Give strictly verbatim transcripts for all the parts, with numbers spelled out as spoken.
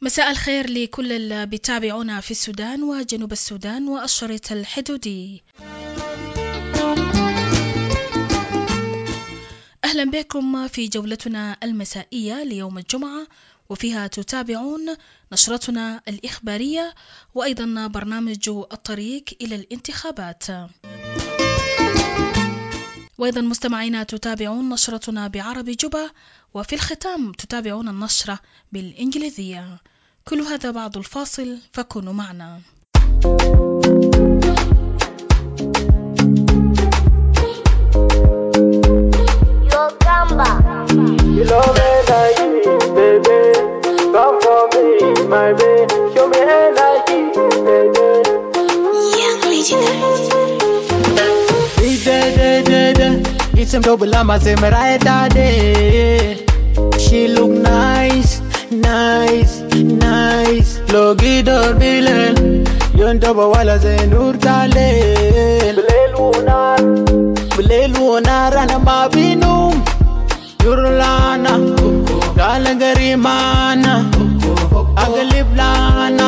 مساء الخير لكل اللي بيتابعونا في السودان وجنوب السودان والشريط الحدودي. أهلا بكم في جولتنا المسائية ليوم الجمعة، وفيها تتابعون نشرتنا الإخبارية وأيضا برنامج الطريق إلى الانتخابات. وأيضا مستمعينا تتابعون نشرتنا بعربي جبة، وفي الختام تتابعون النشرة بالإنجليزية. كل هذا بعد الفاصل، فكونوا معنا. You love me like me, baby. Come for me, my baby. Show me energy, baby. Young Legendary. It's some double lama say me right day. She look nice, nice, nice. Logi dor bilen, yon double wala say nur talen. Bilelunar, bilelunar ana mabinum. Yurlana, Galagarimana, Agaliblana,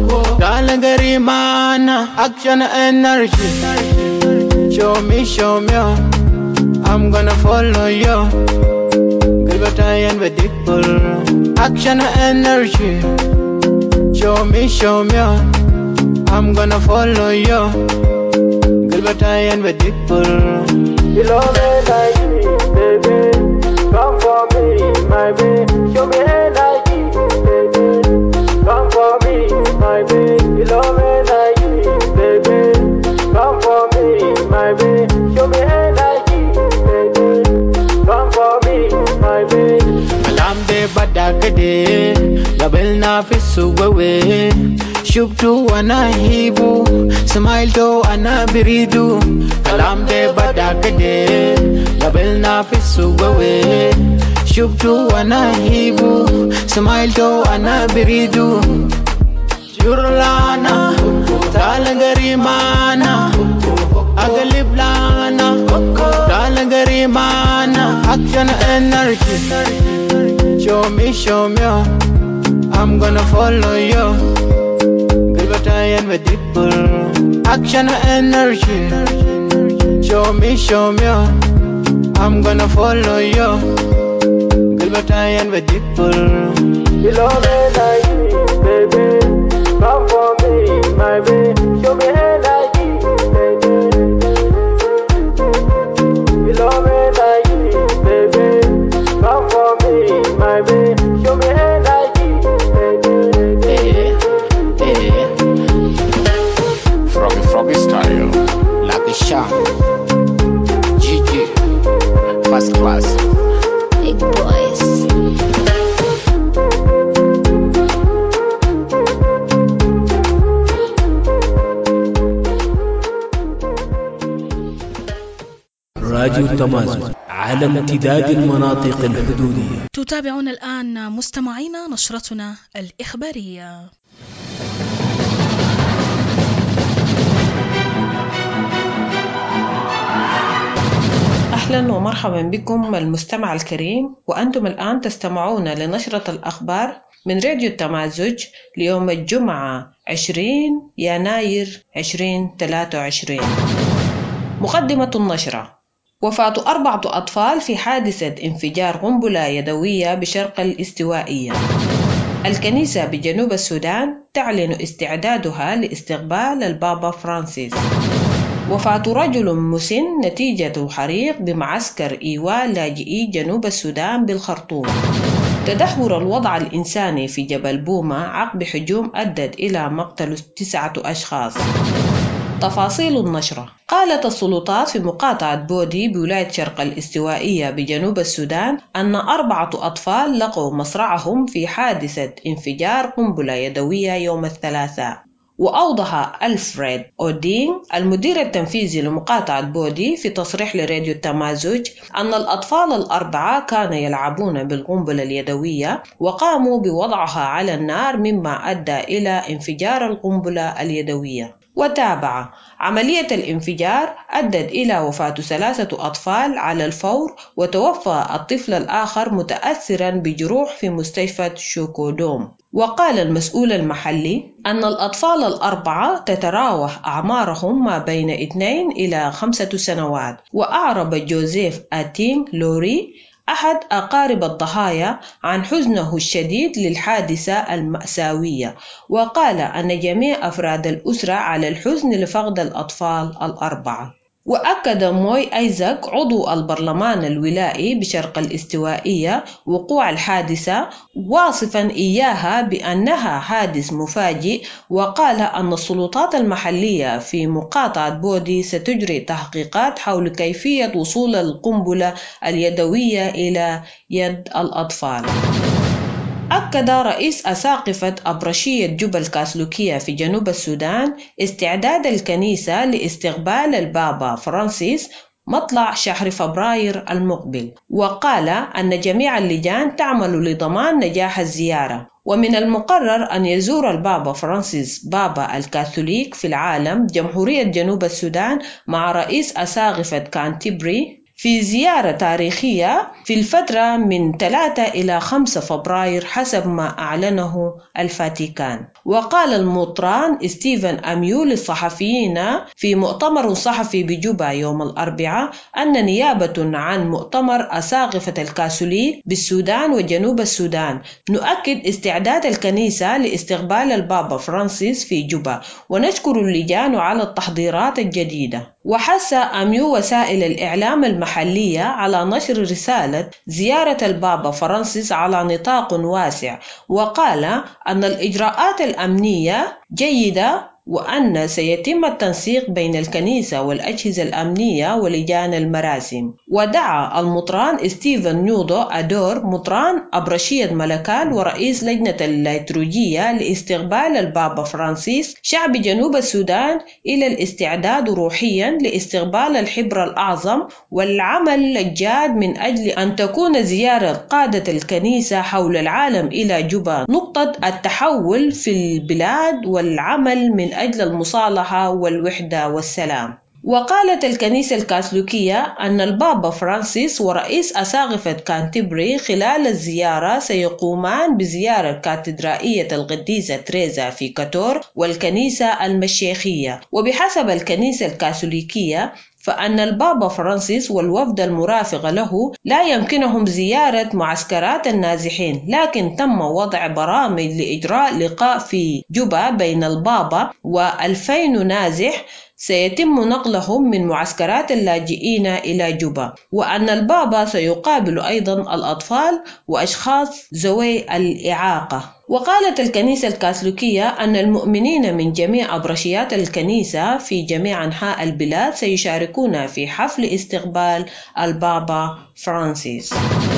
Galagarimana, action energy. Show me, show me, I'm gonna follow you. Give a tie and vehicle. Action energy. Show me, show me, I'm gonna follow you. Give a tie and vehicle. You love me like me, baby. Come for me, my baby. Show me energy, baby. Come for me, my baby. You love me like me, baby. Come for me, my baby. Show me energy, baby. Come for me, my baby. Malam de badakade, gabel na fisuwe. Shubtu ana hibu, smile to ana biridu. Kalam de badakade, gabel na fisuwe. Shubtu ana hibu, smile to ana biridu. Yurlana, talagarimana, agaliblana, talagarimana, action energy. Show me, show me, I'm gonna follow you. Give a tie and vehicle. Action energy. Show me, show me, I'm gonna follow you. Give a tie and vehicle. You love me like me, baby. Come for me, my baby. Show me energy, baby. You love me like me, baby. Come for me, my baby. Show me energy, baby. Yeah, yeah. Froggy Froggy style. Like a shot. G G. First class. Big boys. راديو التمازن على امتداد المناطق الحدودية. تتابعون الآن مستمعينا نشرتنا الإخبارية. أهلا ومرحبا بكم المستمع الكريم، وأنتم الآن تستمعون لنشرة الأخبار من راديو التمازج ليوم الجمعة عشرين يناير ألفين وثلاثة وعشرين. مقدمة النشرة: وفاة أربعة أطفال في حادثة انفجار قنبلة يدوية بشرق الاستوائية. الكنيسة بجنوب السودان تعلن استعدادها لاستقبال البابا فرانسيس. وفاة رجل مسن نتيجة حريق بمعسكر إيواء لاجئي جنوب السودان بالخرطوم. تدهور الوضع الإنساني في جبل بوما عقب هجوم أدت إلى مقتل تسعة أشخاص. تفاصيل النشرة: قالت السلطات في مقاطعة بودي بولاية شرق الاستوائية بجنوب السودان أن أربعة أطفال لقوا مصرعهم في حادثة انفجار قنبلة يدوية يوم الثلاثاء. وأوضح ألفريد أودين المدير التنفيذي لمقاطعة بودي في تصريح لراديو التمازج أن الأطفال الأربعة كانوا يلعبون بالقنبلة اليدوية وقاموا بوضعها على النار، مما أدى إلى انفجار القنبلة اليدوية. وتابع. عملية الانفجار أدت إلى وفاة ثلاثة أطفال على الفور، وتوفى الطفل الآخر متأثراً بجروح في مستشفى شوكودوم. وقال المسؤول المحلي أن الأطفال الأربعة تتراوح أعمارهم ما بين اثنين إلى خمسة سنوات. وأعرب جوزيف آتينغ لوري أحد أقارب الضحايا عن حزنه الشديد للحادثة المأساوية، وقال أن جميع أفراد الأسرة على الحزن لفقد الأطفال الأربعة. وأكد موي أيزاك عضو البرلمان الولائي بشرق الاستوائية وقوع الحادثة، واصفاً إياها بأنها حادث مفاجئ، وقال أن السلطات المحلية في مقاطعة بودي ستجري تحقيقات حول كيفية وصول القنبلة اليدوية إلى يد الأطفال. أكد رئيس أساقفة أبرشية جوبا الكاثوليكية في جنوب السودان استعداد الكنيسة لاستقبال البابا فرانسيس مطلع شهر فبراير المقبل، وقال أن جميع اللجان تعمل لضمان نجاح الزيارة. ومن المقرر أن يزور البابا فرانسيس بابا الكاثوليك في العالم جمهورية جنوب السودان مع رئيس أساقفة كانتربري في زيارة تاريخية في الفترة من ثلاثة إلى خمسة فبراير حسب ما أعلنه الفاتيكان. وقال المطران ستيفن أميو للصحفيين في مؤتمر صحفي بجوبا يوم الأربعاء أن نيابة عن مؤتمر أساقفة الكاثوليك بالسودان وجنوب السودان نؤكد استعداد الكنيسة لاستقبال البابا فرانسيس في جوبا، ونشكر اللجان على التحضيرات الجديدة. وحث أميو وسائل الإعلام المحلية على نشر رسالة زيارة البابا فرانسيس على نطاق واسع، وقال أن الإجراءات الأمنية جيدة وأن سيتم التنسيق بين الكنيسة والأجهزة الأمنية ولجان المراسم. ودعا المطران ستيفن نيودو أدور مطران أبرشية ملكال ورئيس لجنة الليتروجية لاستقبال البابا فرانسيس شعب جنوب السودان إلى الاستعداد روحيا لاستقبال الحبر الأعظم والعمل الجاد من أجل أن تكون زيارة قادة الكنيسة حول العالم إلى جوبا نقطة التحول في البلاد والعمل من أجل المصالحة والوحدة والسلام. وقالت الكنيسة الكاثوليكية أن البابا فرانسيس ورئيس أساقفة كانتربري خلال الزيارة سيقومان بزيارة كاتدرائية القديسة تريزا في كاتور والكنيسة المشيخية. وبحسب الكنيسة الكاثوليكية فأن البابا فرانسيس والوفد المرافق له لا يمكنهم زيارة معسكرات النازحين، لكن تم وضع برامج لإجراء لقاء في جوبا بين البابا وألفين نازح سيتم نقلهم من معسكرات اللاجئين إلى جوبا، وأن البابا سيقابل أيضا الأطفال وأشخاص ذوي الإعاقة. وقالت الكنيسة الكاثوليكية أن المؤمنين من جميع أبرشيات الكنيسة في جميع أنحاء البلاد سيشاركون في حفل استقبال البابا فرانسيس.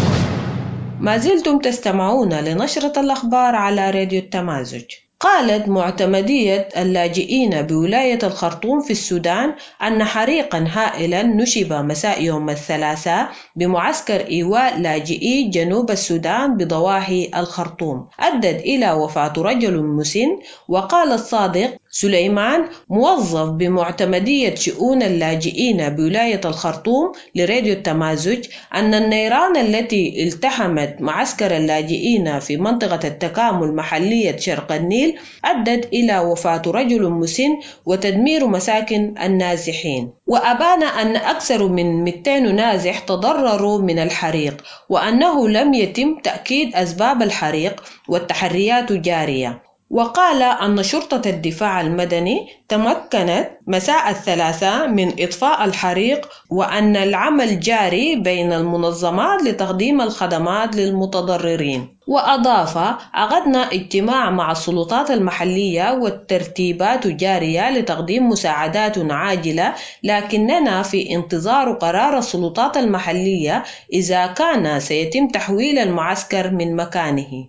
ما زلتم تستمعون لنشرة الأخبار على راديو التمازج. قالت معتمدية اللاجئين بولاية الخرطوم في السودان أن حريقاً هائلاً نشب مساء يوم الثلاثاء بمعسكر إيواء لاجئي جنوب السودان بضواحي الخرطوم أدت إلى وفاة رجل مسن. وقال الصادق سليمان موظف بمعتمدية شؤون اللاجئين بولاية الخرطوم لراديو التمازج أن النيران التي التحمت معسكر اللاجئين في منطقة التكامل محلية شرق النيل أدت إلى وفاة رجل مسن وتدمير مساكن النازحين. وأبان أن أكثر من مئتين نازح تضرروا من الحريق، وأنه لم يتم تأكيد أسباب الحريق والتحريات جارية. وقال أن شرطة الدفاع المدني تمكنت مساء الثلاثاء من إطفاء الحريق، وأن العمل جاري بين المنظمات لتقديم الخدمات للمتضررين. وأضاف عقدنا اجتماع مع السلطات المحلية والترتيبات جارية لتقديم مساعدات عاجلة، لكننا في انتظار قرار السلطات المحلية إذا كان سيتم تحويل المعسكر من مكانه.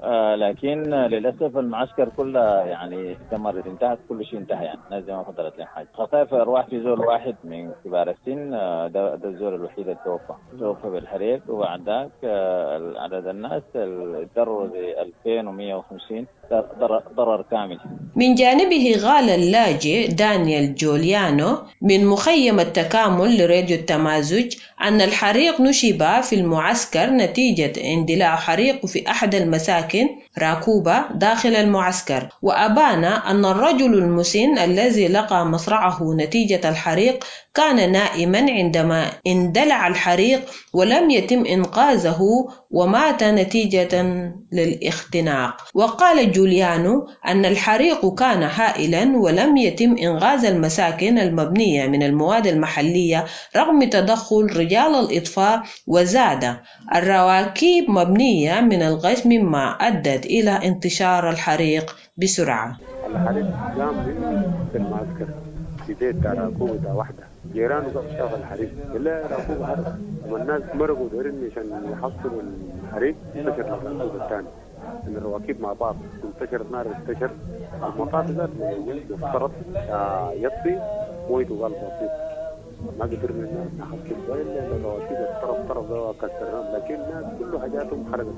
آه لكن للأسف المعسكر كله يعني استمرت، انتهت كل شيء انتهى، يعني الناس ما فضلت لهم حاجة. خسائر أرواح في زول واحد من كبار السن، آه ده, ده الزول الوحيد اللي توفى توفى بالحريق، وبعد ذاك آه عدد الناس اللي اتضرروا ألفين ومئة وخمسين ضرر كامل. من جانبه قال اللاجئ دانيال جوليانو من مخيم التكامل لراديو التمازج أن الحريق نشب في المعسكر نتيجة اندلاع حريق في أحد المساكن راكوبة داخل المعسكر، وأبان أن الرجل المسن الذي لقى مصرعه نتيجة الحريق كان نائما عندما اندلع الحريق ولم يتم إنقاذه ومات نتيجة للاختناق. وقال جوليانو أن الحريق كان هائلا ولم يتم إنقاذ المساكن المبنية من المواد المحلية رغم تدخل رجال الإطفاء، وزاد الرواكيب مبنية من الغش مما أدت إلى انتشار الحريق بسرعة. الحريق قام في المعسكر في بيت راكوبة واحدة، جيرانه قام شاف الحريق قال له راكوبة حرق، والناس مرقوا دارين عشان يحصلوا الحريق، انتشر الراكوبة الثاني، الرواكب مع بعض انتشرت نار، انتشر المطار ذات مفترض يطفي مويته قال بسيط، ما قدرنا نحصل ولا الرواكب الطرف طرف ده وكسرناهم، لكن الناس كل حاجاتهم حرقت.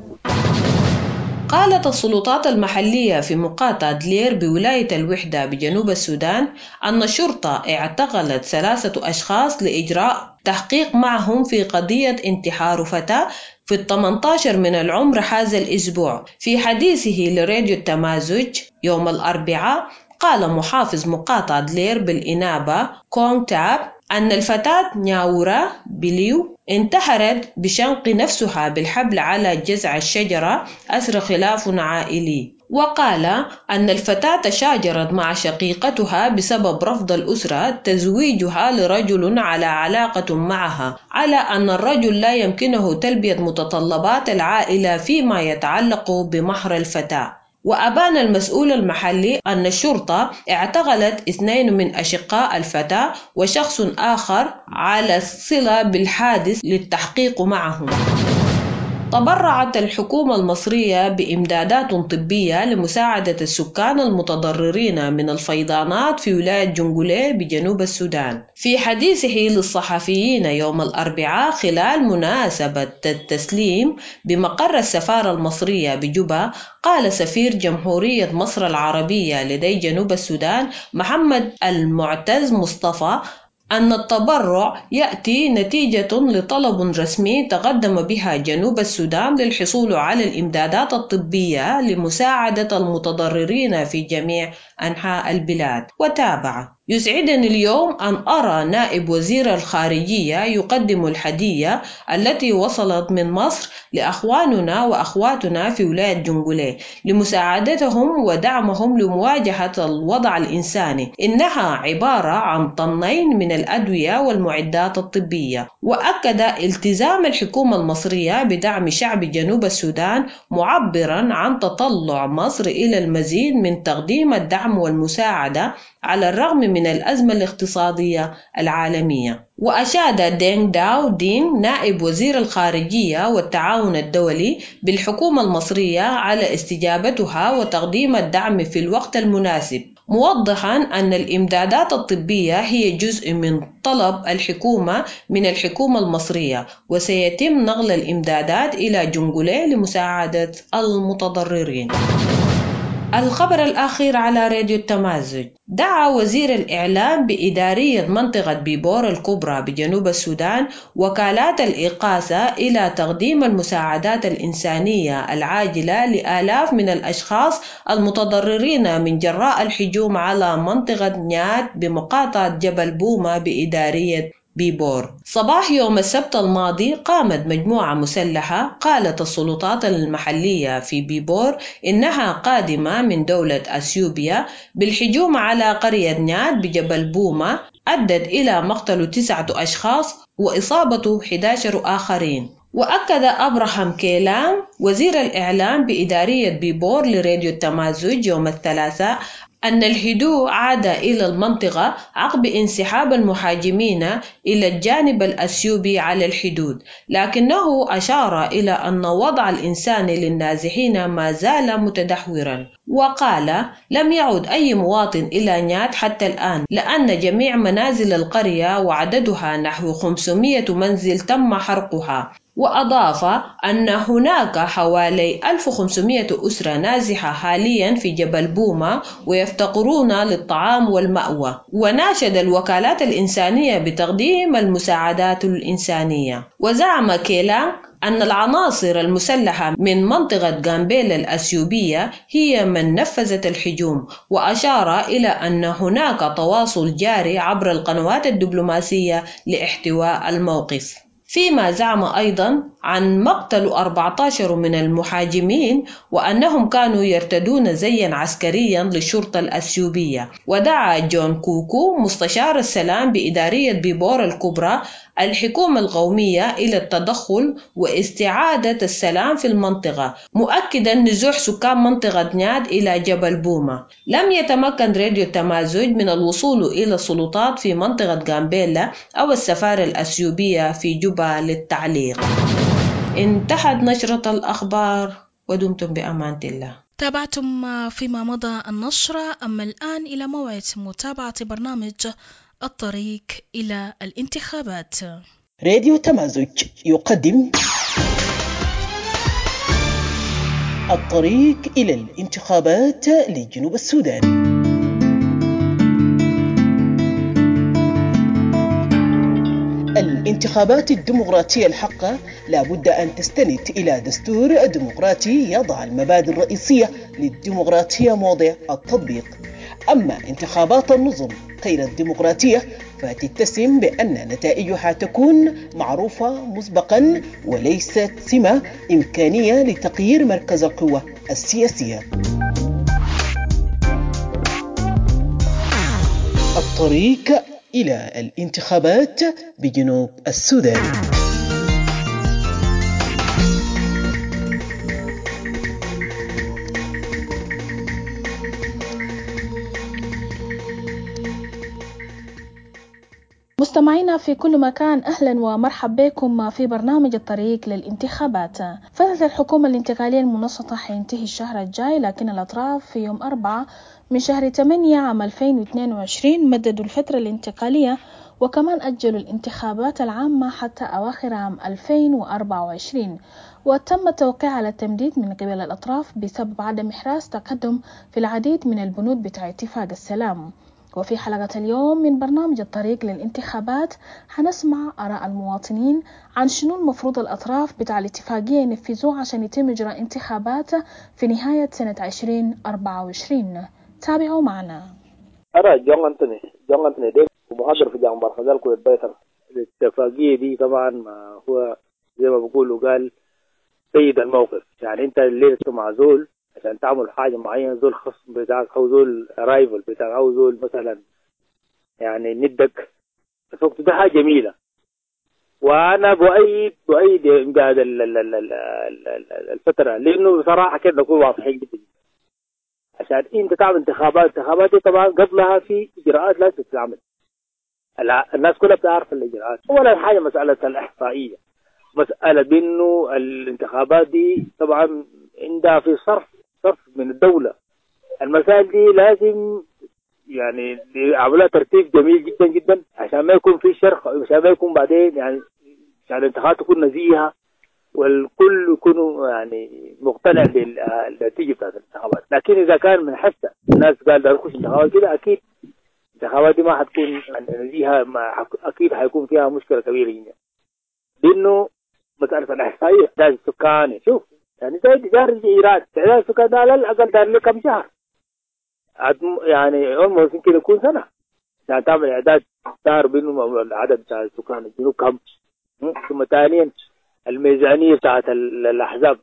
قالت السلطات المحلية في مقاطعة دلير بولاية الوحدة بجنوب السودان أن الشرطة اعتقلت ثلاثة أشخاص لإجراء تحقيق معهم في قضية انتحار فتاة في الثامن عشر من العمر هذا الأسبوع. في حديثه لراديو التمازج يوم الأربعاء قال محافظ مقاطعة دلير بالإنابة كونغ تاب أن الفتاة نياورا بليو انتحرت بشنق نفسها بالحبل على جذع الشجرة أثر خلاف عائلي، وقال أن الفتاة تشاجرت مع شقيقتها بسبب رفض الأسرة تزويجها لرجل على علاقة معها، على أن الرجل لا يمكنه تلبية متطلبات العائلة فيما يتعلق بمهر الفتاة. وأبان المسؤول المحلي أن الشرطة اعتقلت اثنين من أشقاء الفتاة وشخص آخر على الصلة بالحادث للتحقيق معهم. تبرعت الحكومة المصرية بإمدادات طبية لمساعدة السكان المتضررين من الفيضانات في ولاية جنجولي بجنوب السودان. في حديثه للصحفيين يوم الأربعاء خلال مناسبة التسليم بمقر السفارة المصرية بجوبا، قال سفير جمهورية مصر العربية لدى جنوب السودان محمد المعتز مصطفى أن التبرع يأتي نتيجة لطلب رسمي تقدم بها جنوب السودان للحصول على الإمدادات الطبية لمساعدة المتضررين في جميع أنحاء البلاد. وتابع: يسعدني اليوم أن أرى نائب وزير الخارجية يقدم الهدية التي وصلت من مصر لأخواننا وأخواتنا في ولاية جنجولي لمساعدتهم ودعمهم لمواجهة الوضع الإنساني. إنها عبارة عن طنين من الأدوية والمعدات الطبية. وأكد التزام الحكومة المصرية بدعم شعب جنوب السودان، معبرا عن تطلع مصر إلى المزيد من تقديم الدعم والمساعدة على الرغم من الأزمة الاقتصادية العالمية. وأشاد دينغ داو دين نائب وزير الخارجية والتعاون الدولي بالحكومة المصرية على استجابتها وتقديم الدعم في الوقت المناسب، موضحا أن الإمدادات الطبية هي جزء من طلب الحكومة من الحكومة المصرية، وسيتم نقل الإمدادات إلى جنجولي لمساعدة المتضررين. الخبر الأخير على راديو التمازج: دعا وزير الإعلام بإدارية منطقة بيبور الكبرى بجنوب السودان وكالات الإغاثة إلى تقديم المساعدات الإنسانية العاجلة لآلاف من الأشخاص المتضررين من جراء الهجوم على منطقة نيات بمقاطعة جبل بوما بإدارية بيبور. صباح يوم السبت الماضي قامت مجموعة مسلحة قالت السلطات المحلية في بيبور إنها قادمة من دولة أثيوبيا بالهجوم على قرية نيات بجبل بوما، أدت إلى مقتل تسعة أشخاص وإصابة أحد عشر آخرين. وأكد أبراهام كيلان وزير الإعلام بإدارية بيبور لراديو التمازج يوم الثلاثاء أن الهدوء عاد إلى المنطقة عقب انسحاب المهاجمين إلى الجانب الأثيوبي على الحدود، لكنه أشار إلى أن وضع الإنسان للنازحين ما زال متدهورا، وقال لم يعد أي مواطن إلى نيات حتى الآن، لأن جميع منازل القرية وعددها نحو خمسمائة منزل تم حرقها. وأضاف أن هناك حوالي ألف وخمسمائة أسرة نازحة حاليا في جبل بوما ويفتقرون للطعام والمأوى، وناشد الوكالات الإنسانية بتقديم المساعدات الإنسانية. وزعم كيلان أن العناصر المسلحة من منطقة غامبيلا الأثيوبية هي من نفذت الهجوم، وأشار إلى أن هناك تواصل جاري عبر القنوات الدبلوماسية لاحتواء الموقف. فيما زعم أيضا عن مقتل أربعة عشر من المهاجمين وأنهم كانوا يرتدون زيا عسكريا للشرطة الأثيوبية. ودعا جون كوكو مستشار السلام بإدارية بيبور الكبرى الحكومة القومية إلى التدخل واستعادة السلام في المنطقة، مؤكدا نزوح سكان منطقة نياد إلى جبل بوما. لم يتمكن راديو تمازج من الوصول إلى السلطات في منطقة غامبيلا أو السفارة الأثيوبية في جوبا للتعليق. انتهت نشرة الأخبار ودمتم بأمان الله. تابعتم فيما مضى النشرة، أما الآن إلى موعد متابعة برنامج الطريق إلى الانتخابات. راديو تمازج يقدم الطريق إلى الانتخابات لجنوب السودان. الانتخابات الديمقراطية الحقة لابد أن تستند إلى دستور ديمقراطي يضع المبادئ الرئيسية للديمقراطية موضع التطبيق. أما انتخابات النظم غير الديمقراطية فتتسم بأن نتائجها تكون معروفة مسبقا وليست سمة إمكانية لتغيير مركز القوة السياسية. الطريق إلى الانتخابات بجنوب السودان. مستمعينا في كل مكان، أهلا ومرحب بكم في برنامج الطريق للانتخابات. فترة الحكومة الانتقالية المنصتة حينتهي الشهر الجاي، لكن الأطراف في يوم أربعة من شهر ثمانية عام ألفين واثنين وعشرين مددوا الفترة الانتقالية وكمان أجلوا الانتخابات العامة حتى أواخر عام ألفين وأربعة وعشرين، وتم التوقيع على التمديد من قبل الأطراف بسبب عدم إحراز تقدم في العديد من البنود بتاع اتفاق السلام. وفي حلقة اليوم من برنامج الطريق للانتخابات حنسمع آراء المواطنين عن شنو المفروض الأطراف بتاع الاتفاقية ينفذوه عشان يتم إجراء انتخابات في نهاية سنة عشرين أربعة وعشرين. تابعوا معنا. أنا جون أنتوني جون أنتوني ديك ومحاضر في جامعة برخزال كويت بيتر. الاتفاقية دي طبعا ما هو زي ما بقولوا قال سيد الموقف، يعني أنت اللي معزول عشان تعمل حاجة معينة، زول خصم بتاعك أو زول رايفل بتاعك أو زول مثلا يعني ندك، فوقت ده حاجة جميلة. وأنا بؤيد بؤيد إمداد الفترة، لأنه بصراحة كده نكون واضحين جدا عشان أنت تعمل انتخابات. انتخابات دي طبعا قبلها في إجراءات لازم تتعمل، الناس كلها بتعرف الإجراءات. أولا حاجة مسألة الإحصائية، مسألة بأنه الانتخابات دي طبعا عندها في صرف صرف من الدولة. المسائل دي لازم يعني يعملها ترتيب جميل جدا جدا عشان ما يكون في شرخ، عشان ما يكون بعدين يعني عشان الانتخابات تكون نزيهة والكل يكونوا يعني مقتنع بالنتيجة بتاعت الانتخابات. لكن إذا كان من حسة الناس قال ده نخش انتخابات كده، أكيد الانتخابات دي ما حتكون يعني نزيهة، ما أكيد حيكون فيها مشكلة كبيرة جدا. لأنه مسألة الإحصائية تعداد السكان، شوف يعني زي دار الإيراد تعداد السكان ده على الأقل دار له كم شهر، يعني عمره يمكن يكون سنة عشان تعمل إعداد دار بينهم العدد بتاع السكان الجنوب كم. ثم ثانيا الميزانية بتاعت الأحزاب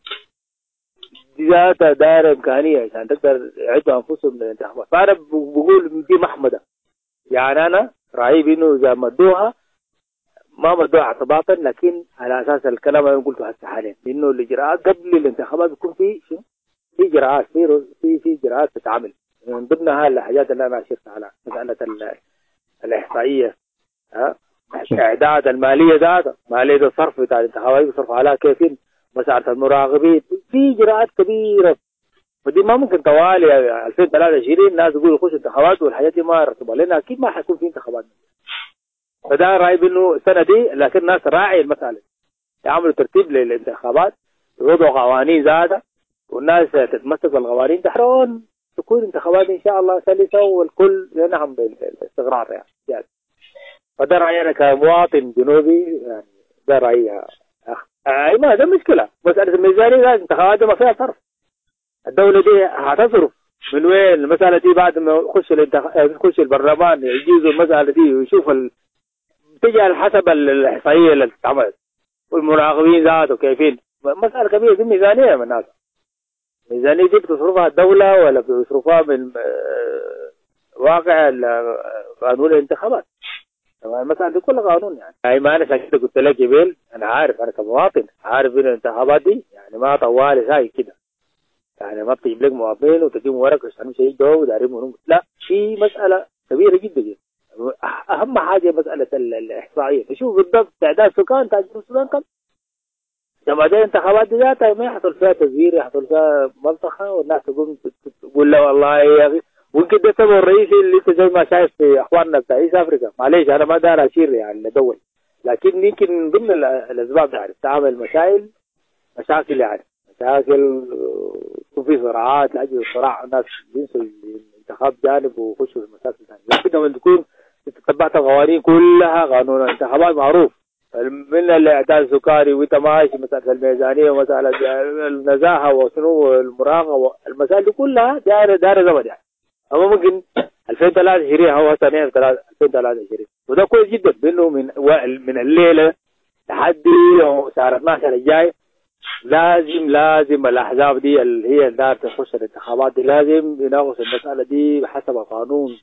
ذات دار إمكانية عشان تقدر يعدوا أنفسهم للانتخابات. فأنا بقول دي محمدة، يعني أنا رأيي بأنه إذا مدوها ما مدوها اعتباطا، لكن على أساس الكلام اللي قلته هسه حاليا، لأنه الإجراءات قبل الانتخابات بيكون في في إجراءات في في في إجراءات تتعمل من ضمنها الحاجات اللي أنا أشرت على مسألة الإحصائية، ها إعداد المالية ذاتها، مالية الصرف بتاع الانتخابات بصرف عليها كيف، مسألة المراقبين، في إجراءات كبيرة ودي ما ممكن طوالي ألفين وثلاثة وعشرين الناس يقولوا يخش انتخابات والحاجات دي ما رتبها، لأن أكيد ما حيكون في انتخابات. فده رأي إنه السنة دي لكن الناس راعي المسألة، يعملوا ترتيب للانتخابات، يوضعوا قوانين ذاتها والناس تتمسك بالقوانين تحرون تكون انتخابات إن شاء الله سلسة والكل ينعم بالاستقرار يعني. يعني فده رأيي أنا كمواطن جنوبي، يعني ده رأيي أخ. أي ما ده مشكلة، مسألة الميزانية لازم انتخابات ما فيها صرف. الدولة دي هتصرف من وين المسألة دي بعد ما يخش الانتخ... يخش البرلمان يجيزوا المسألة دي ويشوف ال... تجي على حسب الإحصائية اللي اتعملت والمراقبين ذاته كيفين. مسألة كبيرة دي ميزانية من الناس، ميزانية دي بتصرفها الدولة ولا بتصرفها من واقع قانون الانتخابات؟ المسألة دي كلها قانون يعني. أي ما أنا كده قلت لك جبال، أنا عارف أنا كمواطن عارف إن الانتخابات دي يعني ما طوالي زي كده، يعني ما بتجيب لك مواطنين وتجيب ورق عشان شيء جو ودارين منهم، لا في مسألة كبيرة جدا جدا. أهم حاجة مسألة الإحصائية، تشوف بالضبط تعداد سكان تاع جنوب السودان كم، لما دي انتخابات دي ذاتها ما يحصل فيها تزوير، يحصل فيها منطقة والناس تقوم تقول له والله يا أخي. ويمكن ده السبب الرئيسي اللي انت زي ما شايف في اخواننا بتاع ايست افريقيا. معليش انا ما دار اشير يعني لدول، لكن يمكن من ضمن الاسباب يعني تعامل مشاكل مشاكل يعني مشاكل يكون في صراعات لاجل الصراع، الناس ينسوا الانتخاب جانب ويخشوا في مشاكل ثانيه. لكن لما تكون تتبعت القوانين كلها، قانون الانتخابات معروف من الاعداد السكري وانت ماشي، مساله الميزانيه ومساله النزاهه وشنو المراقبه، المسائل دي كلها دايره دايره زمن يعني. أما ممكن ألفين وثلاثة وعشرين هو سنة ألفين وثلاثة وعشرين، وده كويس جدا بأنه من من الليلة لحد شهر اثناشر الجاي لازم لازم الأحزاب دي اللي هي دار تخش الانتخابات دي لازم يناقش المسألة دي بحسب القانون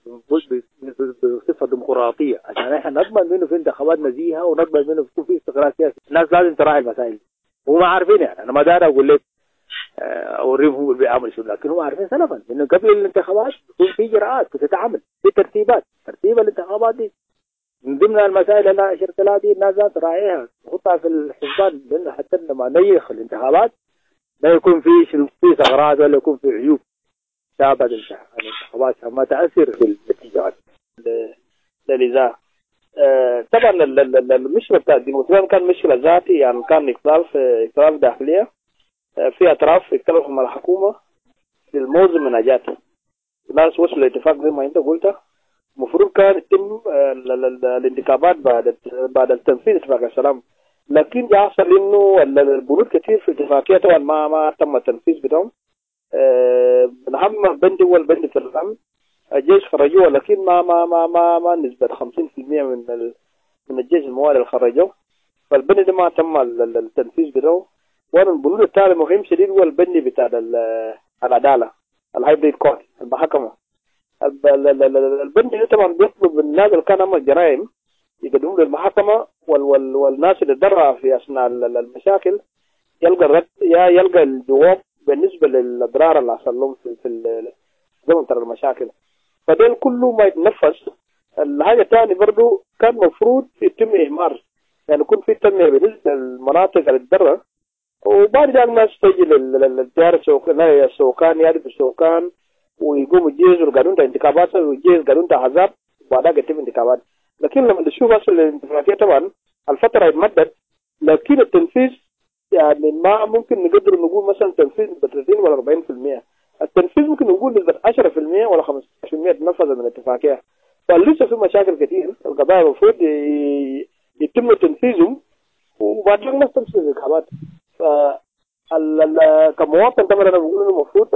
بصفة ديمقراطية، عشان احنا نضمن منه في انتخابات نزيهة ونضمن منه يكون في استقرار سياسي. الناس لازم تراعي المسائل دي، وما عارفين يعني. أنا ما دار أقول لك أوريهم بيعمل شو، لكن هم عارفين سلفا إنه قبل الانتخابات يكون في إجراءات بتتعمل في ترتيبات، ترتيب الانتخابات دي من ضمن المسائل اللي أنا أشرت لها دي الناس تراعيها تحطها في الحسبان، لأنه حتى لما نيخ الانتخابات لا يكون في شنو في ثغرات ولا يكون في عيوب شابهة الانتخابات عشان ما تأثر في النتيجة. لذا طبعا المشكلة بتاعت الديمقراطية كان مشكلة ذاتي، يعني كان اختلاف اختلاف داخلية في أطراف اختلفوا مع الحكومة في الموزن من نجاته. الناس وصلوا لاتفاق زي ما أنت قلت، المفروض كان يتم الانتخابات بعد بعد التنفيذ اتفاق السلام، لكن جاء حصل إنه البنود كثير في الاتفاقية طبعا ما ما تم التنفيذ بتاعهم. الأهم بند هو البند في الأمن، الجيش خرجوه لكن ما ما ما ما, ما نسبة خمسين بالمئة من من الجيش الموالي اللي خرجوه، فالبند ده ما تم التنفيذ بتاعه. وانا البنود الثاني مهم شديد هو البند بتاع العداله الهايبريد كورت المحكمه. البند ده طبعا بيطلب الناس اللي كان عمل جرائم يقدموا للمحكمه، والناس اللي درع في اثناء المشاكل يلقى الرد يا يلقى الجواب بالنسبه للاضرار اللي حصل لهم في في زمن ترى المشاكل. فده كله ما يتنفذ. الحاجه الثانيه برضه كان مفروض يتم اهمال، يعني يكون في تنميه بالنسبه للمناطق اللي تضرر، وبعد ذلك الناس تجي للدار السوكان السوكان يعني في السوكان ويقوموا يجهزوا قانون الانتخابات ويجهز قانون الاحزاب وبعدها يتم انتخابات. لكن لما تشوف اصل الانتخابات طبعا الفتره يتمدد، لكن التنفيذ يعني ما ممكن نقدر نقول مثلا تنفيذ ب ثلاثين ولا أربعين بالمئة. التنفيذ ممكن نقول نسبه عشرة بالمئة ولا خمسة عشر بالمئة تنفذ من الاتفاقيه. فلسه في مشاكل كثير، القضايا المفروض يتم تنفيذهم وبعد ذلك الناس تمشي الانتخابات. ف كمواطن طبعا انا بقول انه المفروض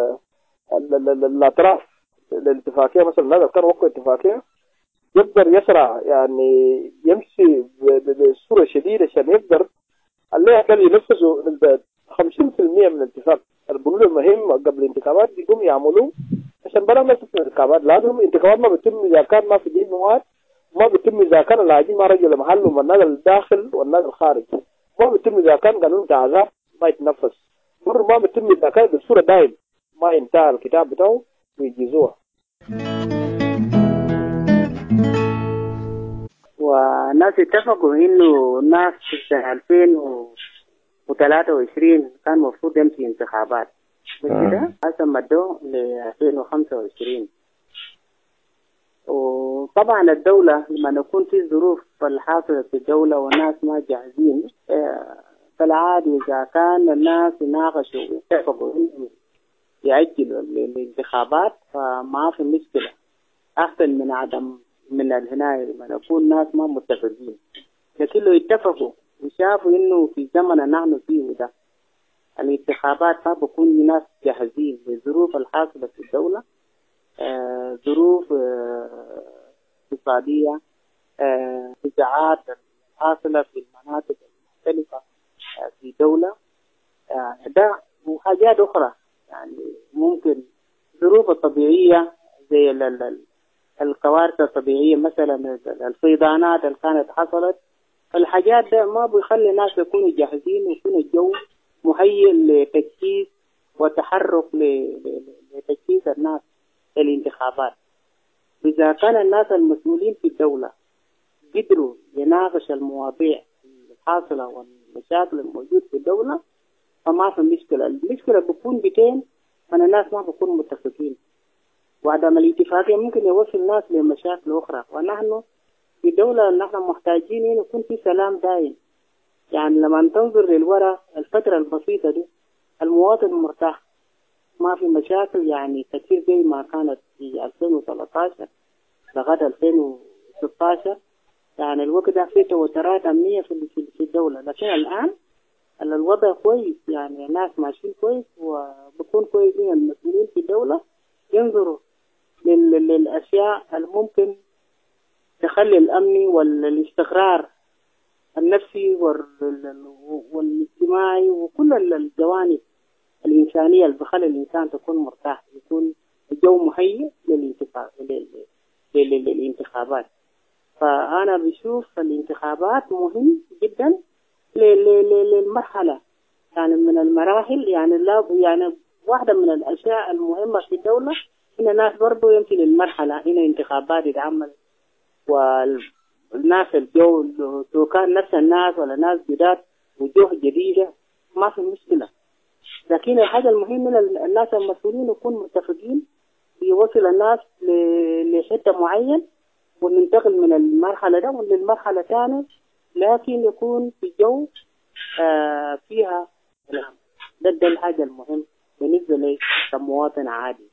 الاطراف الاتفاقيه مثلا الناس كانوا وقعوا اتفاقيه يقدر يسرع يعني يمشي بصوره شديده عشان يقدر اللي كان ينفذوا خمسين بالمئة من الاتفاق. البنود المهم قبل الانتخابات يقوم يعملوه عشان بلا ما تكون الانتخابات. لازم الانتخابات ما بتتم اذا كان ما في جيب مواد، ما بتتم اذا كان اللاجئين ما رجعوا لمحلهم، والناس الداخل والناس الخارج، ما بتتم اذا كان قانون التعزير ما يتنفذ، مر ما بتتم اذا كان بالصوره دايم ما ينتهى الكتاب بتاعه ويجيزوها. والناس اتفقوا إنه الناس في سنة ألفين وثلاثة وعشرين كان المفروض يمشي انتخابات، بس كده هسه مدوه ل ألفين وخمسة وعشرين. وطبعا الدولة لما يكون في ظروف الحاصلة في الدولة والناس ما جاهزين، فالعادي إذا كان الناس يناقشوا ويتفقوا إنه يأجلوا الانتخابات فما في مشكلة، أحسن من عدم من الهناية لما يكون الناس ما متفقين. لكن لو اتفقوا وشافوا إنه في زمن نحن فيه ده الانتخابات ما بكون ناس جاهزين للظروف الحاصلة في الدولة، آه، ظروف آه، اقتصادية، نزاعات آه، حاصلة في المناطق المختلفة آه، في الدولة، آه، ده وحاجات أخرى يعني ممكن ظروف الطبيعية زي الكوارث الطبيعية مثلا الفيضانات اللي كانت حصلت، الحاجات ده ما بيخلي الناس يكونوا جاهزين ويكون الجو مهيئ لتجهيز وتحرك لتجهيز الناس الانتخابات. إذا كان الناس المسؤولين في الدولة قدروا يناقش المواضيع الحاصلة والمشاكل الموجودة في الدولة فما في مشكلة. المشكلة بتكون بتين من الناس ما بيكونوا متفقين، وعدم الاتفاقية ممكن يوصل الناس لمشاكل أخرى. ونحن في الدولة نحن محتاجين أن يكون في سلام دائم. يعني لما تنظر للوراء الفترة البسيطة دي المواطن مرتاح، ما في مشاكل يعني كثير زي ما كانت في ألفين وثلاثة عشر لغاية ألفين وستة عشر. يعني الوقت ده فيه توترات أمنية في في الدولة، لكن الآن الوضع كويس، يعني الناس ماشيين كويس وبكون كويسين. المسؤولين في الدولة ينظروا للأشياء الممكن تخلي الأمن والاستقرار النفسي والاجتماعي وكل الجوانب الإنسانية اللي بخلي الإنسان تكون مرتاح، يكون الجو مهيئ للانتخابات. فأنا بشوف الانتخابات مهم جدا للمرحلة يعني من المراحل. يعني لا يعني واحدة من الأشياء المهمة في الدولة إن الناس برضو يمكن للمرحلة إن انتخابات يتعمل والناس الجو سواء كان نفس الناس ولا ناس جداد وجوه جديدة ما في مشكلة. لكن الحاجة المهمة من الناس المسؤولين يكونوا متفقين يوصل الناس لحتة معين وننتقل من المرحلة ده للمرحلة الثانية، لكن يكون في جو آه فيها سلام. ده ده الحاجة المهم بالنسبة لي كمواطن عادي.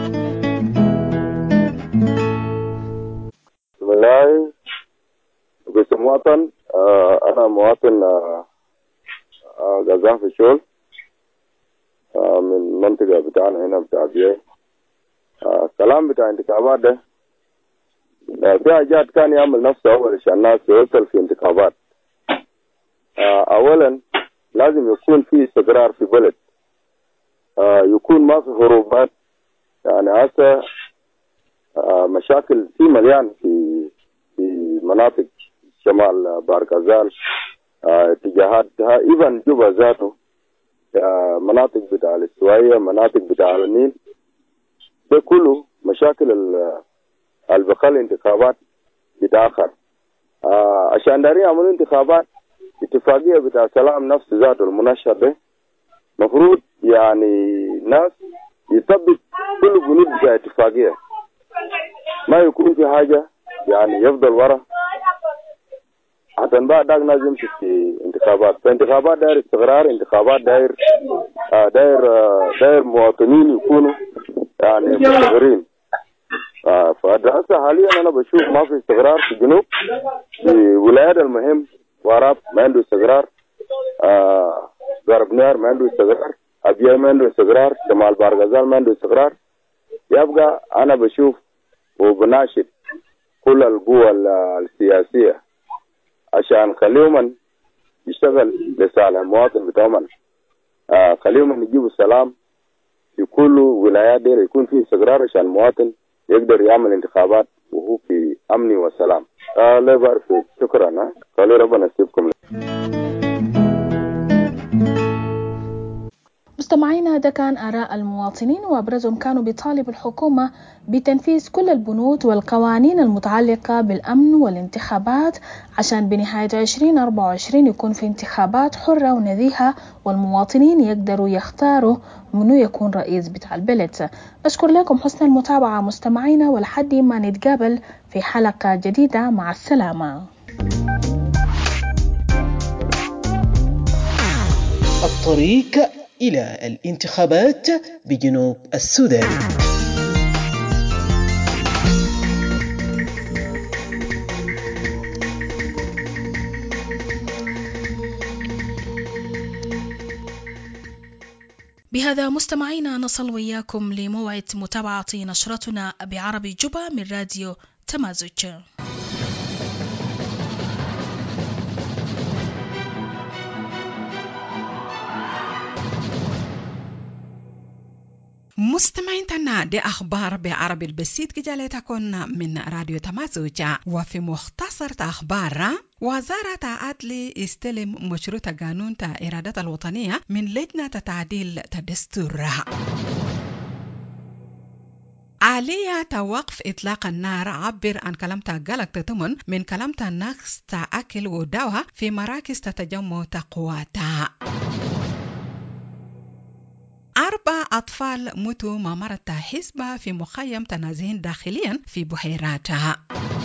بسم الله. باسم مواطن آه أنا مواطن آه آه غزان في الشول آه من منطقة بتاعنا هنا بتاع بيه. آه كلام بتاع انتخابات ده آه في حاجات كان يعمل نفسه أول عشان الناس يوصل في انتخابات. آه أولا لازم يكون في استقرار في بلد، آه يكون ما في هروبات. يعني هسه آه مشاكل في مليان في في مناطق شمال باركازال، آه اتجاهات ايفن جوبا ذاته، آه مناطق بتاع الاستوائية، مناطق بتاع النيل، ده كله مشاكل اللي بخلي انتخابات يتأخر. آه عشان داري يعملوا انتخابات اتفاقية بتاع سلام نفس ذاته المنشط ده مفروض يعني ناس يثبت كل بنود بتاع اتفاقية، ما يكون في حاجة يعني يفضل ورا حتى بعد ذاك ناس يمشي في انتخابات. فانتخابات داير استقرار، انتخابات داير آه داير آه داير مواطنين يكونوا يعني مستقرين. آه فهذا حاليا انا بشوف ما في استقرار في الجنوب، في ولايات المهم وراب ما عنده استقرار، آه غرب نيار ما عنده استقرار، ابيع ما عنده استقرار، شمال بارغزال ما عنده استقرار. يبقى انا بشوف وبناشد كل القوى السياسية عشان خليهم يشتغل لصالح المواطن بتاعهم. آه خليهم يجيبوا السلام في كل ولايات دير، يكون فيه استقرار عشان المواطن يقدر يعمل انتخابات وهو في أمن وسلام. آه لا بعرف. شكرا. ها خلي ربنا يسيبكم. مستمعينا ده كان آراء المواطنين، وأبرزهم كانوا بيطالبوا الحكومة بتنفيذ كل البنود والقوانين المتعلقة بالأمن والانتخابات عشان بنهاية عشرين أربعة وعشرين يكون في انتخابات حرة ونزيهة والمواطنين يقدروا يختاروا منو يكون رئيس بتاع البلد. أشكر لكم حسن المتابعة مستمعينا، ولحد ما نتقابل في حلقة جديدة، مع السلامة. الطريق إلى الانتخابات بجنوب السودان. بهذا مستمعينا نصل وياكم لموعد متابعة نشرتنا بعربي جوبا من راديو تمازج. مستمعين تنا دي أخبار بعربي البسيط كجالتكن من راديو تمازوجة. وفي مختصر أخبار، وزارة عدل استلم مشروط قانون إرادة الوطنية من لجنة تعديل الدستور. آلية وقف إطلاق النار عبر عن كلمة قلق تتمن من كلمة نقص أكل ودواء في مراكز تتجمع تقواتا. أربع أطفال ماتوا ممرة حسبة في مخيم تنازين داخليا في بحيراتها.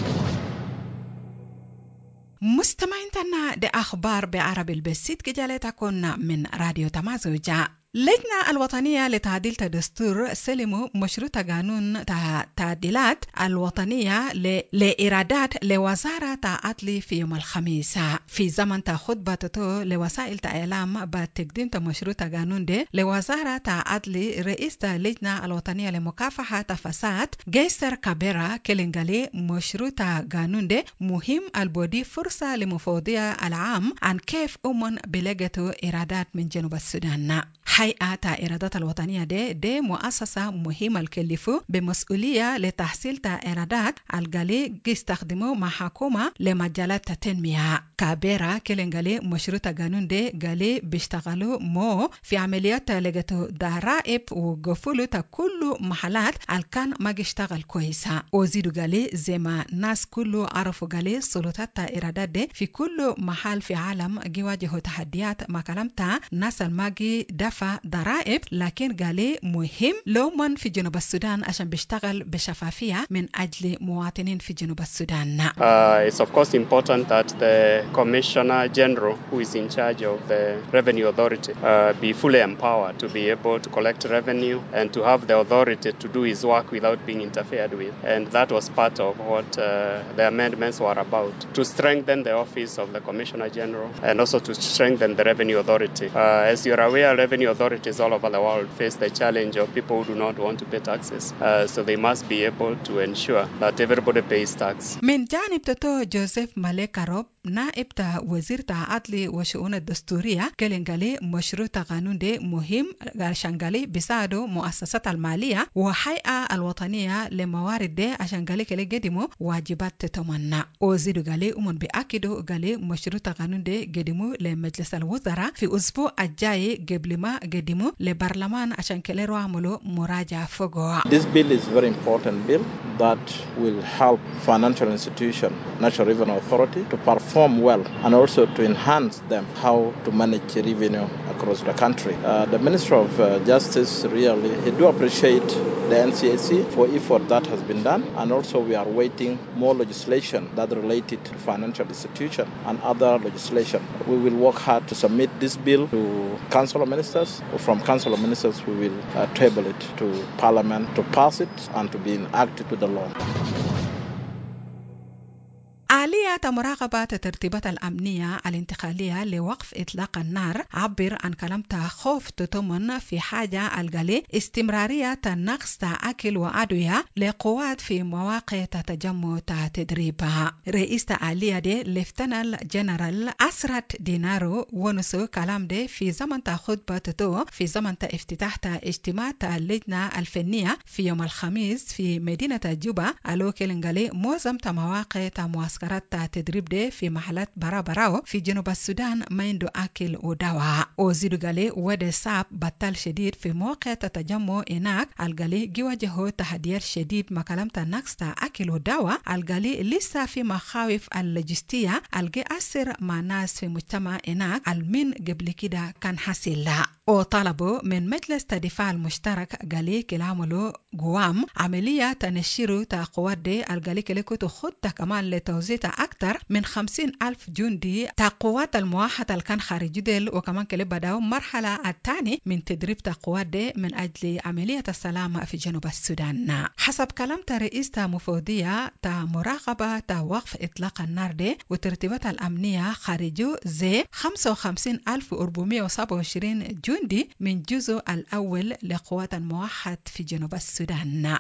مستمعين تنا دي أخبار بعربي البسيط كجالتكن من راديو تمازوجة. اللجنة الوطنية لتعديل الدستور سلموا مشروط قانون تعديلات الوطنية لإرادات لوزارة عدل في يوم الخميس في زمن خطبته لوسائل الإعلام بعد تقديم مشروط قانون ده لوزارة عدل. رئيس اللجنة الوطنية لمكافحة الفساد جيسر كابيرا كلينغالي مشروط قانون ده مهم البودي فرصة لمفوضية العام عن كيف أمن بلغة إرادات من جنوب السودان. هيئة إرادات الوطنية دي, دي مؤسسة مهمة الكلفة بمسؤولية لتحصيل إرادات الغالي يستخدموا مع حكومة لمجالات التنمية. كابيرا كلينغالي مشروط قانون دي غالي بيشتغلوا مو في عمليات لغة ضرائب وقفلوا كل محلات الكان ما يشتغل كويسة. وزيدوا غالي زي ما ناس كله عرفوا غالي سلطات إرادات دي في كل محل في عالم يواجهوا تحديات ما كلامتا ناس الماجي دفع ضرائب، لكن قالي مهم لو من في جنوب السودان عشان بيشتغل بشفافية من أجل مواطنين في جنوب السودان. Uh, it's of course important that the Commissioner General, who is in charge of the Revenue Authority, uh, be fully empowered to be able to collect revenue and to have the authority to do his work without being interfered with. And that was part of what uh, the amendments were about, to strengthen the office of the Commissioner General and also to strengthen the Revenue Authority. Uh, as you're aware, revenue authorities all over the world face the challenge of people who do not want to pay taxes. Uh, so they must be able to ensure that everybody pays tax. من جانب تتو جوزيف ماليكا روب نائب وزير عدل وشؤون الدستورية كلينغالي مشروط قانون دي مهم عشان قالي بيساعدوا مؤسسات المالية وهيئة الوطنية لموارد دي عشان قالي كلي قدموا واجبات تتمنى. وزيدوا قالي ومن بيأكدوا قالي مشروط قانون دي قدموا لمجلس الوزراء في أسبوع الجاي قبل ما قدموا لبرلمان عشان كلي عملوا مراجعة فوقها. This bill is a very important bill that will help financial institution, National Revenue Authority, to perform well and also to enhance them how to manage revenue across the country. Uh, the Minister of uh, Justice really, he do appreciate the N C A C for effort that has been done, and also we are waiting more legislation that related to financial institution and other legislation. We will work hard to submit this bill to Council of Ministers. From Council of Ministers we will uh, table it to Parliament to pass it and to be enacted to the law. آلية مراقبة الترتيبات الأمنية الانتقالية لوقف إطلاق النار عبر عن كلمة خوف تتمن في حاجة الغالي استمرارية نقص أكل وأدوية لقوات في مواقع تجمع تدريبها. رئيس آلية دي ليفتنال جنرال أسرت دينارو ونسو كلام دي في زمن خطبة تو في زمن افتتاح اجتماع اللجنة الفنية في يوم الخميس في مدينة جوبا. ألو كلنغالي معظم مواقع معسكرات تاع تدريب ده في محلات برا براو في جنوب السودان ما عنده أكل ودواء. وزيدو قالي وده صعب بطال شديد في موقع تتجمع هناك القالي جواجهه تحديات شديد ما كلمت النقص تاع أكل ودواء القالي لسه في مخاوف اللوجستية القي أثر مع ناس في مجتمع هناك المن قبل كده كان حصل لها. وطلبوا من مجلس الدفاع المشترك قالي كلامه قوام عملية تنشير تا قوات دي القالي كليكو تخطة كمان لتوزيع أكثر من خمسين ألف جندي تا قوات الموحدة اللي كان خارج ديل وكمان كلي بدأوا مرحلة الثاني من تدريب تا قوات دي من أجل عملية السلام في جنوب السودان. حسب كلام تا رئيس تا مفوضية تا مراقبة تا وقف إطلاق النار دي وترتيبات الأمنية خارجوا زي خمسة وخمسين ألف وأربعمائة وسبعة وعشرين جندي من جزء الأول لقوات الموحد في جنوب السودان.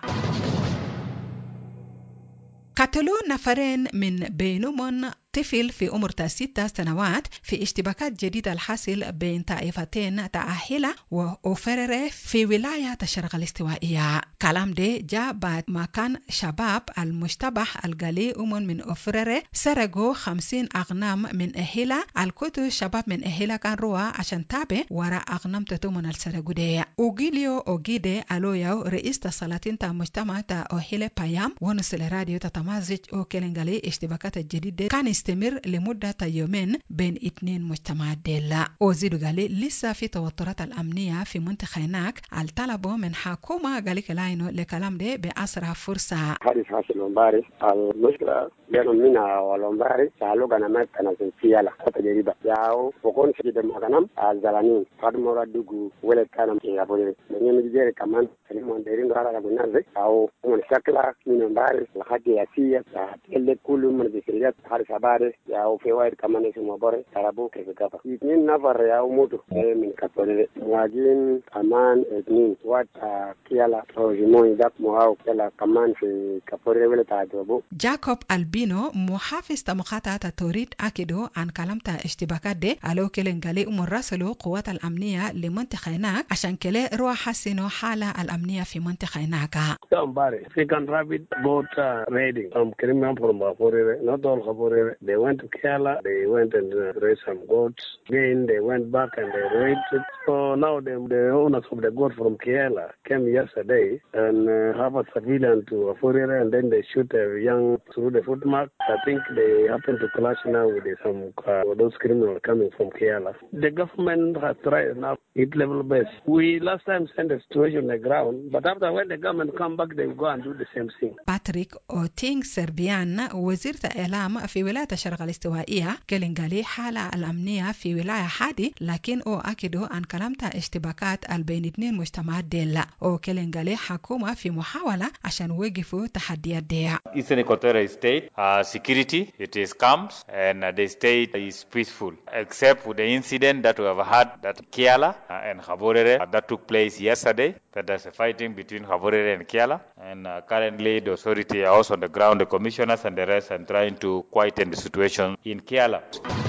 قتلوا نفرين من بينهم طفل في عمر ستة سنوات في اشتباكات جديدة الحاصل بين طائفتين تأهيلا وأوفريري في ولاية الشرق الاستوائية. كلام ده جاء بعد ما كان شباب المشتبه القالي أمن من أوفريري سرقوا خمسين أغنام من أهيلا الكتو شباب من أهيلا كان روا عشان تابع وراء أغنام تتومن السرقوا ده. أوغيليو أوغيدي ألويو رئيس السلاطين تا مجتمع تا أهيلا بايام ونسل راديو تتمازج وكلنغالي اشتباكات الجديدة كان يستمر لمدة يومين بين اثنين مجتمعات ديلا. وزيدو قالي لسه في توترات الأمنية في منطقة هناك الطلبوا من حكومة قالي كلاينو لكلام ده بأسرع فرصة. حادث حاصل لومباري المشكلة بينهم منها ولومباري سألوك أنا ما كان سنفيالا تجربة ياو وكون سجد مغنم الزلانين قد مرادوغو ولا كان يابوني من يمجيري كمان كلمون ديرين دارا بنازي أو من شكلا من لومباري لحد ياسية اللي كل من بسريات حادث habari ya ufewaid kama nisi mwabore tarabu kekekapa itnin nafar ya umutu min katolele mwagin kaman etnin wata kiala ojimoni dak mwao kela kaman fi kapore wele tajobu. جاكوب ألبينو محافظ مقاطعة توريد أكدوا عن كلامة اشتباكات دي ألو كلنغالي مراسلو قوات الأمنية لمنطقة هناك عشان كلا روح حسنوا حالة الأمنية في منطقة هناك. Somebody, second rabbit boat uh, raiding. I'm coming from Kafore, not all Kafore. They went to Kerala, they went and uh, raised some goats. Again, they went back and they raided. So now the, the owners of the goat from Kerala came yesterday and uh, have a civilian to Kafore and then they shoot a young through the footmark. I think they happen to clash now with some uh, those criminals coming from Kerala. The government has tried now it level base. We last time sent a situation on the ground, but after when the government come back, they go and do the same thing. باتريك أوتينغ سربيان وزير الإعلام في ولاية الشرق الاستوائية كلنغالي حالة الأمنية في ولاية حادي لكن أو أكدوا عن كلامة اشتباكات بين اثنين مجتمعات ديلا أو كلنغالي حكومة في محاولة عشان وقفوا تحديات دي. Eastern Equatorial State, uh, security, it is calm and uh, the state is peaceful, except for the incident that we have had that Kiala and Havorere uh, that took place yesterday. That there's a fighting between Havorere and Kiala, and uh, currently the authority are also on the ground, the commissioners and the rest, and trying to quieten the situation in Kiala.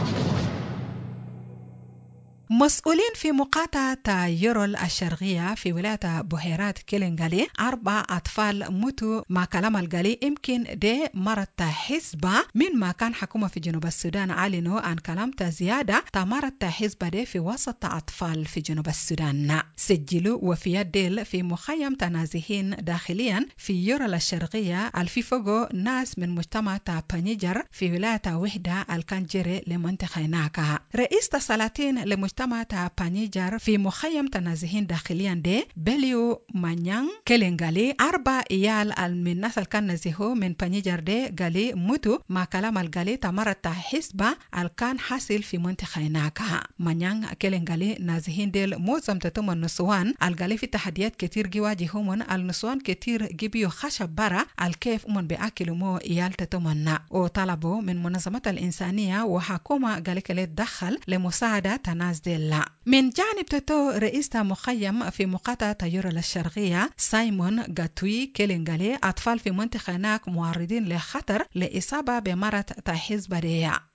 مسؤولين في مقاطعة يورول الشرقية في ولاية بحيرات كلنغالي أربع أطفال ماتوا مع كلام القالي يمكن دي مرض حزبة من ما كان حكومة في جنوب السودان أعلنوا عن كلام زيادة مرض حزبة دي في وسط أطفال في جنوب السودان. سجلوا وفيات ديل في مخيم تنازحين داخليا في يورول الشرقية الفي فوقو ناس من مجتمع بانيجر في ولاية وحدة الكانجيري لمنطقة هناك. رئيس السلاطين لمجتمع مجتمع بانيجر في مخيم تنازحين داخليا دي بليو مانيان كلنغالي أربع إيال من ناس كان نزهو من بانيجر دي قالي موتو مع كلام القالي تمرت حسبة الكان حاصل في منطقة هناك. مانيان كلنغالي نازحين ديل موزم تتم النسوان القالي في تحديات كتير جواجههم النسوان كتير جيبيو خشب برا الكيف أمن بأكلوا مو إيال تتمنى وطلبوا من منظمات الإنسانية وحكومة قالي كلي تدخل لمساعدة تناس ديلا. من جانب تتو رئيس مخيم في مقاطعة يورول الشرقية سايمون غاتوي كلنغالي أطفال في منطقة هناك معرضين لخطر لإصابة بمرض حزبة دي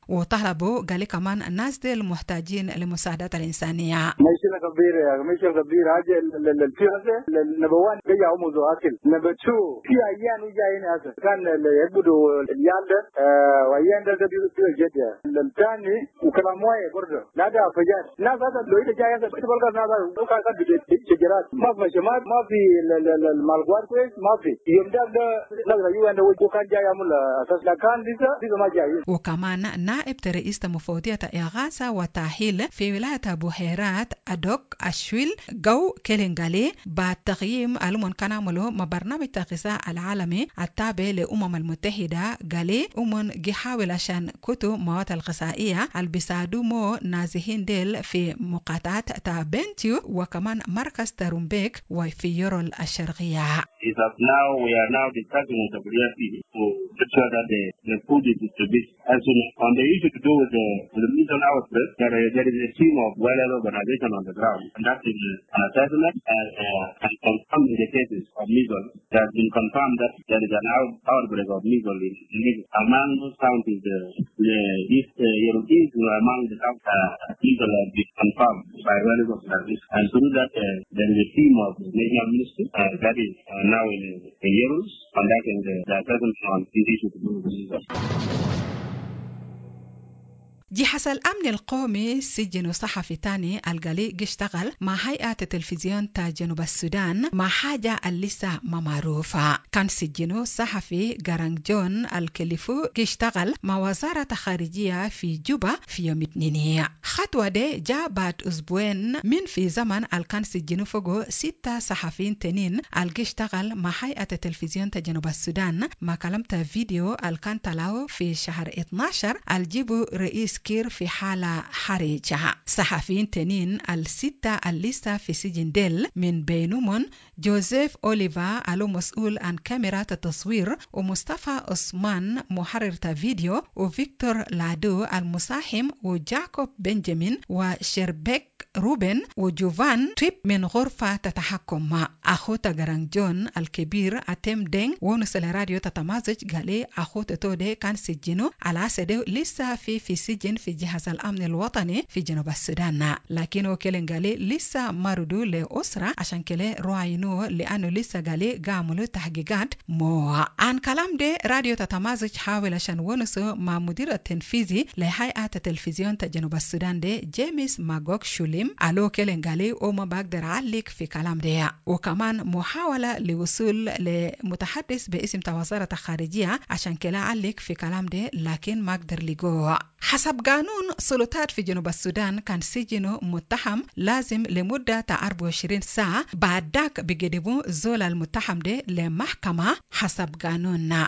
وطلبوا قال كمان الناس دي المحتاجين لمساعدات الإنسانية. مشكلة كبيرة يا مشكلة كبيرة حاجة الفيروس النبوان جاي عموزو أكل نبى شو في أيام وجايين هذا كان يعبدوا اليال ده وأيام ده ده بيصير جديا الثاني وكلام واي برضه نادا فجأة ناس هذا لو إذا جاي هذا بتبغى كذا نادا لو كان كذا بتشجرات ما في شمال ما في المالقوار كويس ما في يوم ده ده نادا يو عنده وجه كان جاي عمل أساس لكان لسه لسه ما جاي. وكمان نائب رئيس مفوضية إغاثة وتأهيل في ولاية بحيرات أدوك أشويل جو كيلينغالي بعد تقييم المن كان عمله مع برنامج الغذاء العالمي التابع للأمم المتحدة قالي أمم جحاول عشان كتو مواد الغذائية البسادو مو نازحين ديل في مقاطعات تابنتيو وكمان مركز تارومبيك وفي يورول الشرقية. Is that now we are now discussing with W F P to make sure that the, the food is distributed. As soon on the issue to do with the, with the measles outbreak, there, there is a team of well organization on the ground conducting an assessment and, uh, and confirming the cases of measles. It has been confirmed that there is an out, outbreak of measles in, in measles. Among those counties, the, the East uh, Europeans were among the counties uh, measles have been confirmed by well organization. And through that, uh, there is a team of the national ministry uh, that is uh, now in, in Euros conducting the, the assessment on this issue to do with measles. جهاز الأمن القومي سجن صحفي تاني القلي اشتغل مع هيئة التلفزيون تا جنوب السودان مع حاجة لسه ما معروفة. كان سجنه صحفي غارانج جون الكليفو اشتغل مع وزارة خارجية في جوبا في يوم اثنين. خطوة دي جاء بعد أسبوعين من في زمن الكان سجنه فوقه ستة صحفيين تانيين القي اشتغل مع هيئة التلفزيون تا جنوب السودان مع كلمة فيديو الكان تلاو في شهر اثناشر الجيبو رئيس كير في حالة حرجة. صحفيين تنين الستة الليسة في سجن ديل من بينهم جوزيف أوليفا الو مسؤول عن كاميرات التصوير ومصطفى عثمان محرر فيديو وفيكتور لادو المساهم وجاكوب بنجامين وشيربيك روبن وجوفان تريب من غرفة تتحكم. أخو غارانج جون الكبير أتم دين ونسل راديو تتمازج قالي أخو تودي كان سجنه على سدو لسه في في سجن في جهاز الأمن الوطني في جنوب السودان، لكنه كيلين قالي لسه مردو لأسرة عشان كله رعينوه لأنه لسه قالي قاملوا تحقيقات مو. عن كلام ده راديو تتمازج حاول عشان ونسو مع مدير التنفيذي لهيئة التلفزيون جنوب السودان ده جيمس ماغوك شوليم الو كيلين قالي وما بقدر عليك في كلام ده. وكمان محاولة لوصول لمتحدث باسم وزارة الخارجية عشان كلا عليك في كلام ده لكن ما قدر لقوه. حسب قانون سلطات في جنوب السودان كان سجنه متهم لازم لمدة أربعة وعشرين ساعة بعد ذاك بيقدموا زول المتهم ده لمحكمة حسب قانوننا.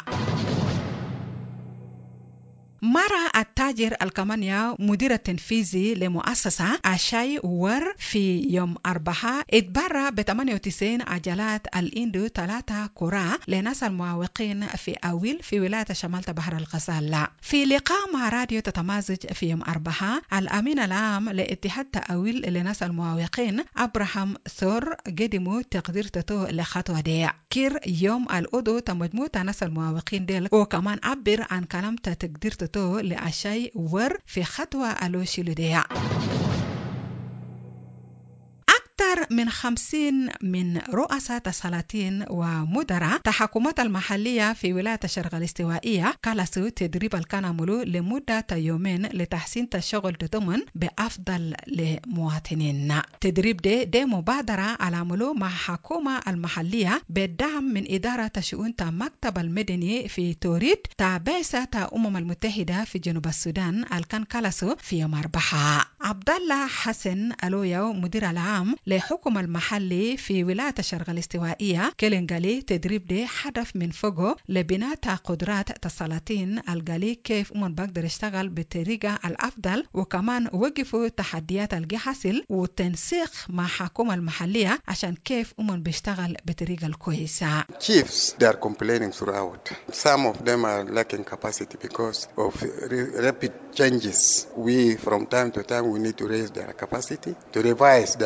مرة التاجر الكمانيا مدير التنفيذي لمؤسسة أشاي ور في يوم أربعة اتبرع ب ثمانية وتسعين عجلات الإندو ثلاثة كرة لناس المعوقين في أويل في ولاية شمال بحر الغزال. في لقاء مع راديو تتمازج في يوم أربعة الأمين العام لاتحاد تأويل لناس المعوقين أبراهام ثور قدموا تقدير تتو لخطوة دي كير يوم الأدو تمجموعة ناس المعوقين ديل وكمان عبر عن كلام تقدير تو لأشاي ور في خطوة الوشيلودية. أكثر من خمسين من رؤساء السلاطين ومدراء تحكمات المحلية في ولاية الشرق الاستوائية كالسوا تدريب الكانامولو لمدة يومين لتحسين الشغل تضمن بأفضل لمواطنين. تدريب ده ده مبادرة على عملو مع حكومة المحلية بالدعم من إدارة شؤون مكتب المدني في توريد تابعسة أمم المتحدة في جنوب السودان الكان كالسو في يوم أربعة. عبد الله حسن ألويو مدير العام لحكم المحلي في ولاية الشرق الاستوائية كيلينغالي تدريب ده هدف من فوقه لبناء قدرات السلاطين الغالي كيف أمم بقدر يشتغل بالطريقة الأفضل وكمان وقفوا تحديات الجحاسل والتنسيق مع حكومة المحلية عشان كيف أمم بيشتغل بطريقة الكويسة. Chiefs, they are complaining throughout. Some of them are lacking capacity because of rapid changes. We, from time to time, we need to raise their capacity, to revise their roles,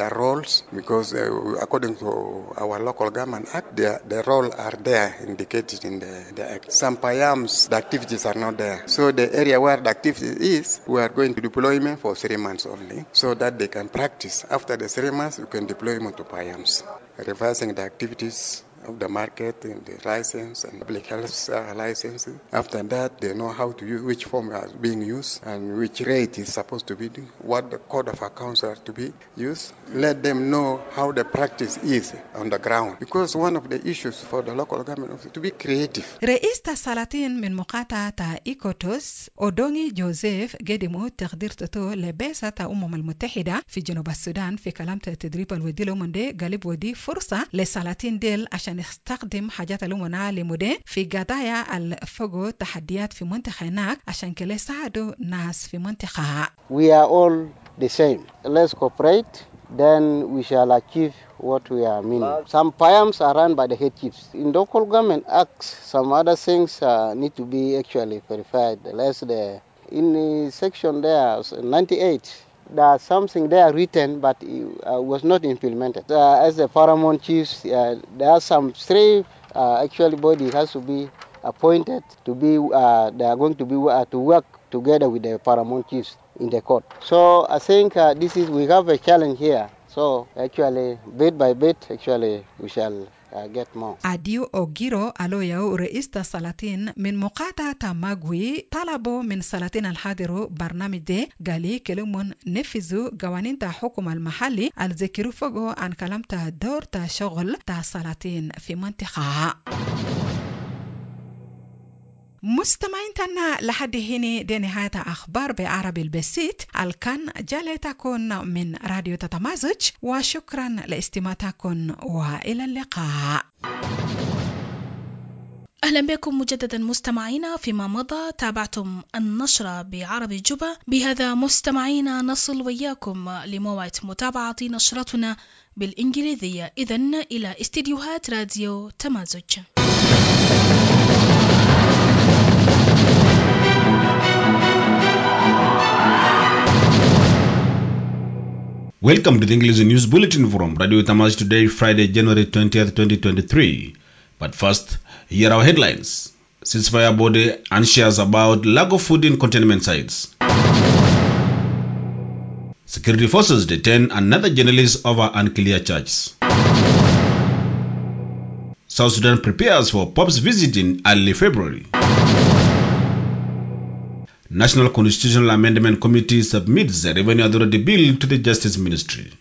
roles because uh, according to our local government act, the, the role are there indicated in the, the act. Some payams, the activities are not there. So the area where the activity is, we are going to deployment for three months only so that they can practice. After the three months, we can deploy them to payams, reversing the activities of the market and the license and public health uh, license. After that, they know how to use, which form are being used and which rate is supposed to be, what the code of accounts are to be used. Let them know how the practice is on the ground. Because one of the issues for the local government is to be creative. رئيس السلاطين من مقاطعة إيكوتوس أودونغي جوزيف قدموا تقدير تتو لبعثة الأمم المتحدة في جنوب السودان في كلام تدريب الودي لومندي قالب ودي فرصة للسلاطين ديل عشان يستخدم حاجات الأمنا لمدي في قضايا الفقو تحديات في منطقة هناك عشان كلا يساعدوا ناس في منطقة. We are all the same. Let's cooperate, then we shall achieve what we are meaning. Some payams are run by the head chiefs. In local government acts, some other things uh, need to be actually verified. Let's the in the section there, ninety-eight, there's something there written, but it uh, was not implemented. Uh, as the paramount chiefs, uh, there are some three uh, actually bodies has to be appointed to be. Uh, they are going to be uh, to work together with the paramount chiefs in the court. So I think uh, this is we have a challenge here. So actually, bit by bit, actually we shall uh, get more. أديو أوغيرو ألويو رئيس السلاطين من مقاطعة ماغوي طلبوا من السلاطين الحاضروا برنامج دي قالي كلمون نفذوا قوانين تا حكم المحلي الذكروا فوقو عن كلام تا دور تا شغل تا السلاطين في منطقة. مستمعين تنا لحد هنا دي نهاية أخبار بعربي البسيط الكان جالتكن من راديو تتمازج وشكرا لاستماعتكن وإلى اللقاء. أهلا بكم مجددا مستمعينا. فيما مضى تابعتم النشرة بعربي جوبا. بهذا مستمعينا نصل وياكم لموعد متابعة نشرتنا بالإنجليزية. إذن إلى استديوهات راديو تمازج. Welcome to the English News Bulletin from Radio Tamaz today, Friday, January twentieth, twenty twenty-three. But first, here are our headlines. Ceasefire body anxious about lack of food in containment sites. Security forces detain another journalist over unclear charges. South Sudan prepares for Pope's visit in early February. National Constitutional Amendment Committee submits the Revenue Authority Bill to the Justice Ministry.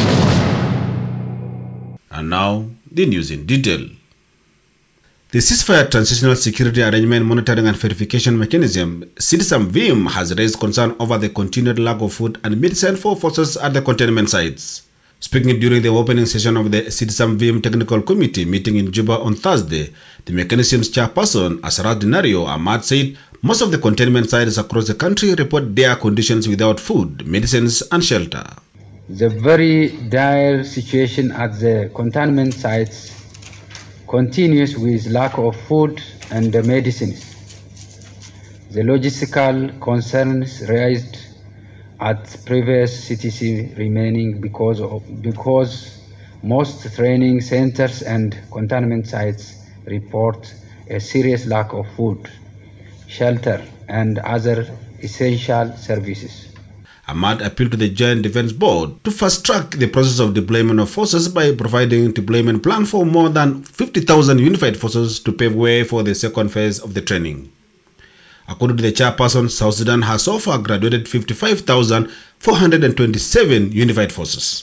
And now, the news in detail. The Ceasefire Transitional Security Arrangement Monitoring and Verification Mechanism, C D S A M V I M, has raised concern over the continued lack of food and medicine for forces at the containment sites. Speaking during the opening session of the C D S A M V I M Technical Committee meeting in Juba on Thursday, the mechanism's chairperson, Asrat Dinario Ahmad, said most of the containment sites across the country report dire conditions without food, medicines and shelter. The very dire situation at the containment sites continues with lack of food and medicines. The logistical concerns raised at previous C T C remaining because of, because most training centers and containment sites report a serious lack of food, shelter and other essential services. Ahmad appealed to the Joint Defense Board to fast-track the process of deployment of forces by providing a deployment plan for more than fifty thousand unified forces to pave way for the second phase of the training. According to the chairperson, South Sudan has so far graduated fifty-five thousand four hundred twenty-seven unified forces.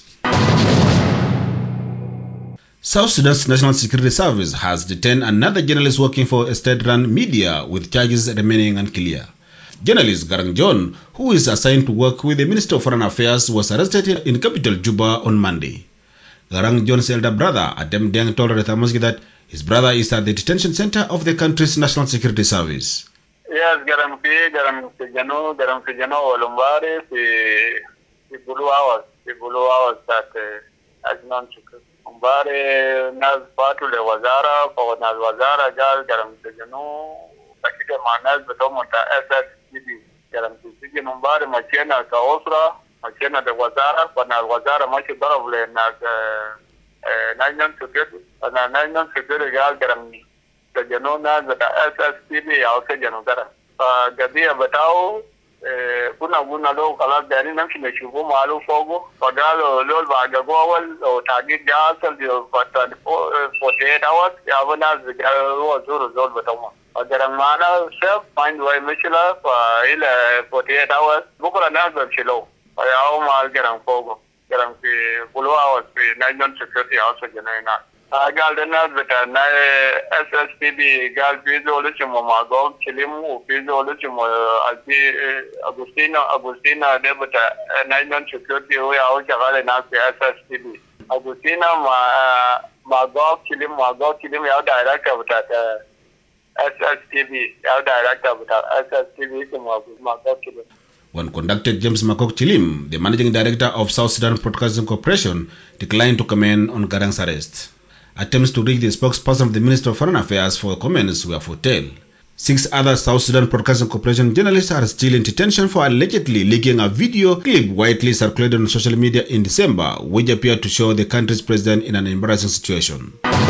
South Sudan's National Security Service has detained another journalist working for a state-run media with charges remaining unclear. Journalist Garang John, who is assigned to work with the Minister of Foreign Affairs, was arrested in capital Juba on Monday. Garang John's elder brother, Adem Deng, told Rethamoski that his brother is at the detention center of the country's National Security Service. Yes, Garang P, Garang Sejano, Garang Sejano, Olumbari, the Blue Hours, the Blue Hours that as non Umbari, Naz Patu, the Wazara, for Naz Wazara, Gal, Garang Sejano, Pakita Manaz, the Tomota, S S. Garam Sijin Umbari Machena Kaosra مشينا للوزاره وانا الوزاره ماشي ضرب لناس ناينون سكيورتي انا ناينون سكيورتي قال قرمني سجنوا ناس بتاع اس اس تي بي او سجنوا قرم فقضيه بتاعه كنا قلنا له خلاص دارين نمشي نشوفه معلوم فوقه فقالوا له بعد اول وتحقيق جاسل فتره forty-eight hours يا ناس هو زور زور بتاعهم فقرم معنا سيف فايند واي مشكله فالى forty-eight hours بكره الناس بمشيلوه فياو مع القرم فوقه قرم في بلو hours في نايجون سكيورتي هاوس جنينا قال الناس بتاع اس اس تي بي قال في زول اسمه ماغوب كليم وفي زول اسمه اغوستينا اغوستينا ده بتاع نايجون سكيورتي هو هو شغال ناس في اس اس تي بي اغوستينا ما ماغوب كليم ماغوب كليم يا دايركتور بتاع اس اس تي بي يا دايركتور بتاع اس اس تي بي اسمه ماغوب كليم. When conducted, James Makok Chilim, the managing director of South Sudan Broadcasting Corporation, declined to comment on Garang's arrest. Attempts to reach the spokesperson of the Ministry of Foreign Affairs for comments were futile. Six other South Sudan Broadcasting Corporation journalists are still in detention for allegedly leaking a video clip widely circulated on social media in December, which appeared to show the country's president in an embarrassing situation.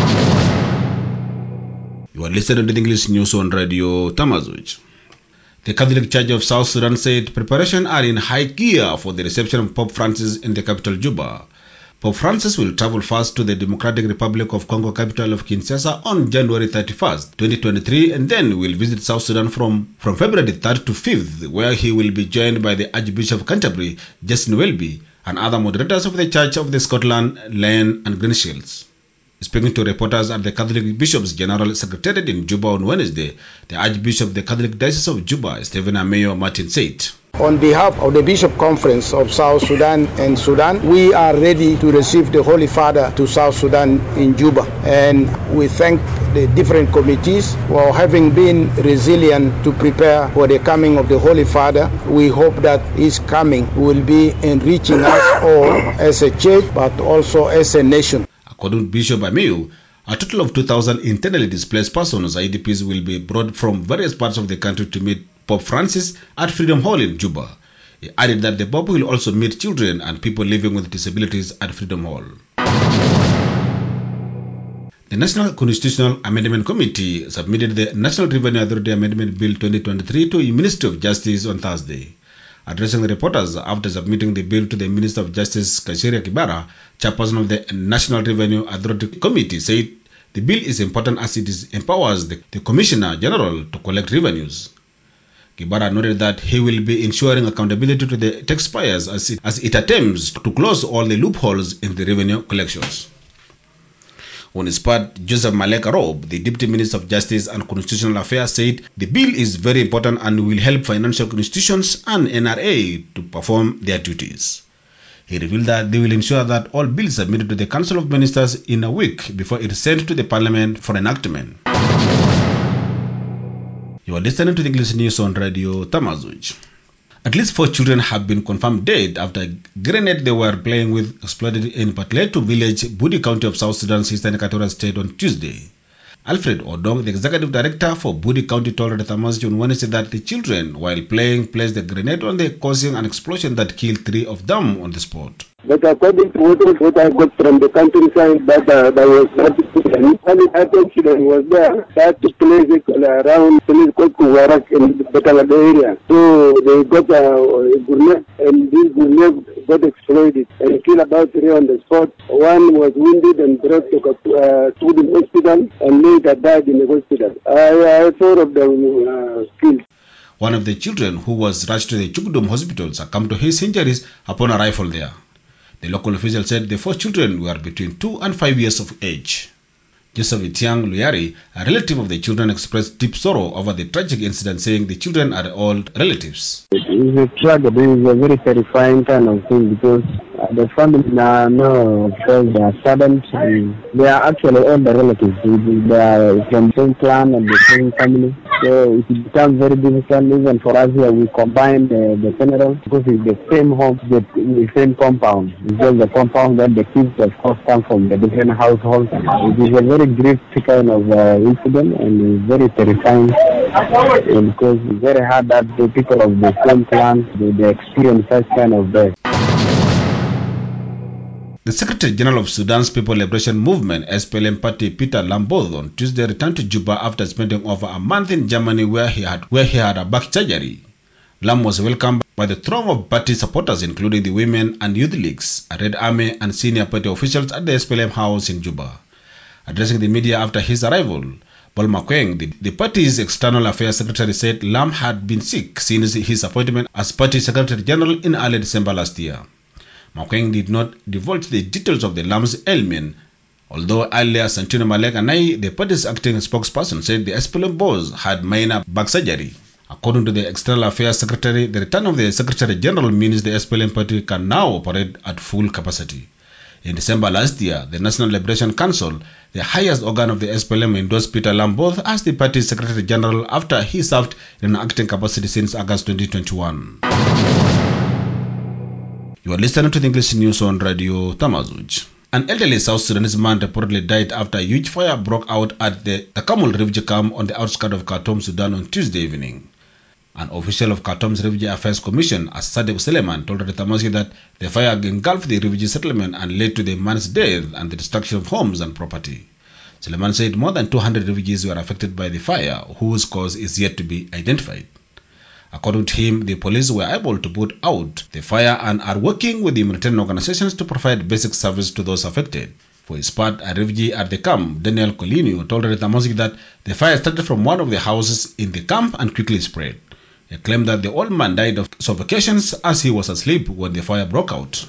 You are listening to the English News on Radio Tamazuj. The Catholic Church of South Sudan said preparations are in high gear for the reception of Pope Francis in the capital Juba. Pope Francis will travel first to the Democratic Republic of Congo capital of Kinshasa on January thirty-first, twenty twenty-three, and then will visit South Sudan from, from February third to fifth, where he will be joined by the Archbishop of Canterbury, Justin Welby, and other moderators of the Church of the Scotland, Lane and Greenshields. Speaking to reporters at the Catholic Bishops' General Secretariat in Juba on Wednesday, the Archbishop of the Catholic Diocese of Juba, Stephen Ameyo Martin, said, On behalf of the Bishop Conference of South Sudan and Sudan, we are ready to receive the Holy Father to South Sudan in Juba. And we thank the different committees for having been resilient to prepare for the coming of the Holy Father. We hope that his coming will be enriching us all as a church, but also as a nation. According to Bishop Ameyo, a total of two thousand internally displaced persons, I D Ps, will be brought from various parts of the country to meet Pope Francis at Freedom Hall in Juba. He added that the Pope will also meet children and people living with disabilities at Freedom Hall. The National Constitutional Amendment Committee submitted the National Revenue Authority Amendment Bill twenty twenty-three to the Ministry of Justice on Thursday. Addressing the reporters after submitting the bill to the Minister of Justice, Kashiria Kibara, chairperson of the National Revenue Authority Committee, said the bill is important as it is empowers the, the Commissioner General to collect revenues. Kibara noted that he will be ensuring accountability to the taxpayers as it, as it attempts to close all the loopholes in the revenue collections. On his part, Joseph Maleka Rob, the Deputy Minister of Justice and Constitutional Affairs, said the bill is very important and will help financial institutions and N R A to perform their duties. He revealed that they will ensure that all bills submitted to the Council of Ministers in a week before it is sent to the Parliament for enactment. You are listening to the English News on Radio Tamazuj. At least four children have been confirmed dead after a grenade they were playing with exploded in Patletu village, Budi County of South Sudan's Eastern Equatorial State on Tuesday. Alfred Odong, the executive director for Budi County, told Radio Tamazuj on Wednesday that the children, while playing, placed the grenade on the causing an explosion that killed three of them on the spot. But according to what, what I got from the countryside, that uh, there was not only accident was there. That took place around place called Kuwarak in the Batalade area. So they got a, a grenade, and this grenade got exploded and killed about three on the spot. One was wounded and brought to uh, to the hospital, and later died in the hospital. I, I four of them uh, killed. One of the children, who was rushed to the Chukudum hospital, succumbed to his injuries upon arrival there. The local official said the four children were between two and five years of age. Joseph Itiang Luyari, a relative of the children, expressed deep sorrow over the tragic incident, saying the children are all relatives. It is a tragedy, it is a very terrifying kind of thing because uh, the family are no, because they are saddened. They are actually all the relatives. They are from the same clan and the same family. So it becomes very difficult even for us here. We combine the, the funeral because it's the same home, the, the same compound. It's just the compound that the kids of course come from the different households. It is a very grief kind of uh, incident and it's very terrifying because it's very hard that the people of the same clan they, they experience such kind of death. The Secretary General of Sudan's People Liberation Movement, S P L M party, Peter Lamboth, on Tuesday returned to Juba after spending over a month in Germany where he had where he had a back surgery. Lam was welcomed by the throng of party supporters, including the women and youth leagues, a Red Army and senior party officials at the S P L M house in Juba. Addressing the media after his arrival, Paul Makweng, the, the party's external affairs secretary, said Lam had been sick since his appointment as party secretary general in early December last year. Makweng did not divulge the details of the Lam's ailment, although earlier Santino Malek Anai, the party's acting spokesperson, said the S P L M boss had minor back surgery. According to the external affairs secretary, the return of the secretary general means the S P L M party can now operate at full capacity. In December last year, the National Liberation Council, the highest organ of the S P L M, endorsed Peter Lamboth as the party's secretary general after he served in an acting capacity since August twenty twenty-one. You are listening to the English news on Radio Tamazuj. An elderly South Sudanese man reportedly died after a huge fire broke out at the Takamul refugee camp on the outskirts of Khartoum, Sudan on Tuesday evening. An official of Khartoum's Refugee Affairs Commission, As-Sadiq Suleiman, told Radio Tamazuj that the fire engulfed the refugee settlement and led to the man's death and the destruction of homes and property. Suleiman said more than two hundred refugees were affected by the fire, whose cause is yet to be identified. According to him, the police were able to put out the fire and are working with the humanitarian organizations to provide basic service to those affected. For his part, a refugee at the camp, Daniel Colino, told Radio Tamazuj that the fire started from one of the houses in the camp and quickly spread. He claimed that the old man died of suffocations as he was asleep when the fire broke out.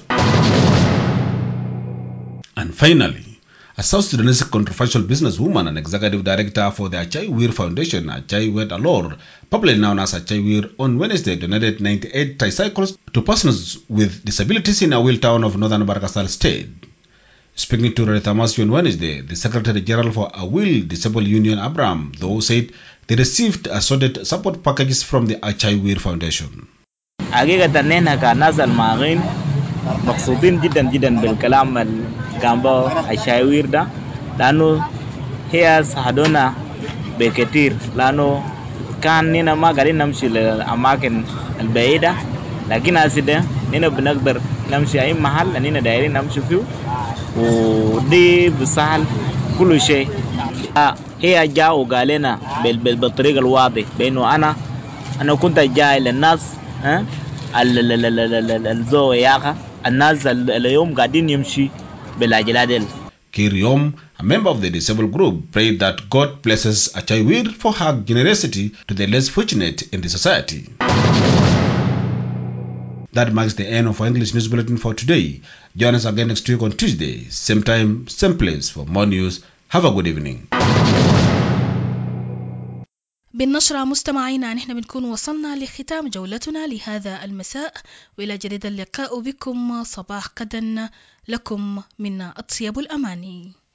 And finally, a South Sudanese controversial businesswoman and executive director for the Achai Weir Foundation, Achai Wet Alor, popularly known as Achai Weir, on Wednesday donated ninety-eight tricycles to persons with disabilities in Awil town of northern Barkasal State. Speaking to Radio Tamazuj on Wednesday, the Secretary General for Awil Disabled Union, Abraham, though said they received assorted support packages from the Achai Weir Foundation. حقيقة إننا كناس الماغين مبسوطين جدا جدا بالكلام اللي كان بو الشاوير ده لأنه هي ساعدونا بكثير لأنه كان نينا ما قاعدين نمشي للأماكن البعيدة لكن هسه نينا بنقدر نمشي أي محل نينا دايرين نمشي فيه ودي بسهل كل شيء. هي جاء وقال لنا بالطريقة الواضحة بأنه أنا أنا كنت جاي للناس ها الزو ياخا الناس اليوم قاعدين يمشي بالعجلات. Kir Yom, a member of the disabled group, prayed that God blesses Achai Weir for her generosity to the less fortunate in the society. That marks the end of our English News Bulletin for today. Join us again next week on Tuesday, same time, same place for more news. Have a good evening. بالنشرة مستمعينا نحن بنكون وصلنا لختام جولتنا لهذا المساء، وإلى جديد اللقاء بكم. صباح غدا لكم منا أطيب الأماني.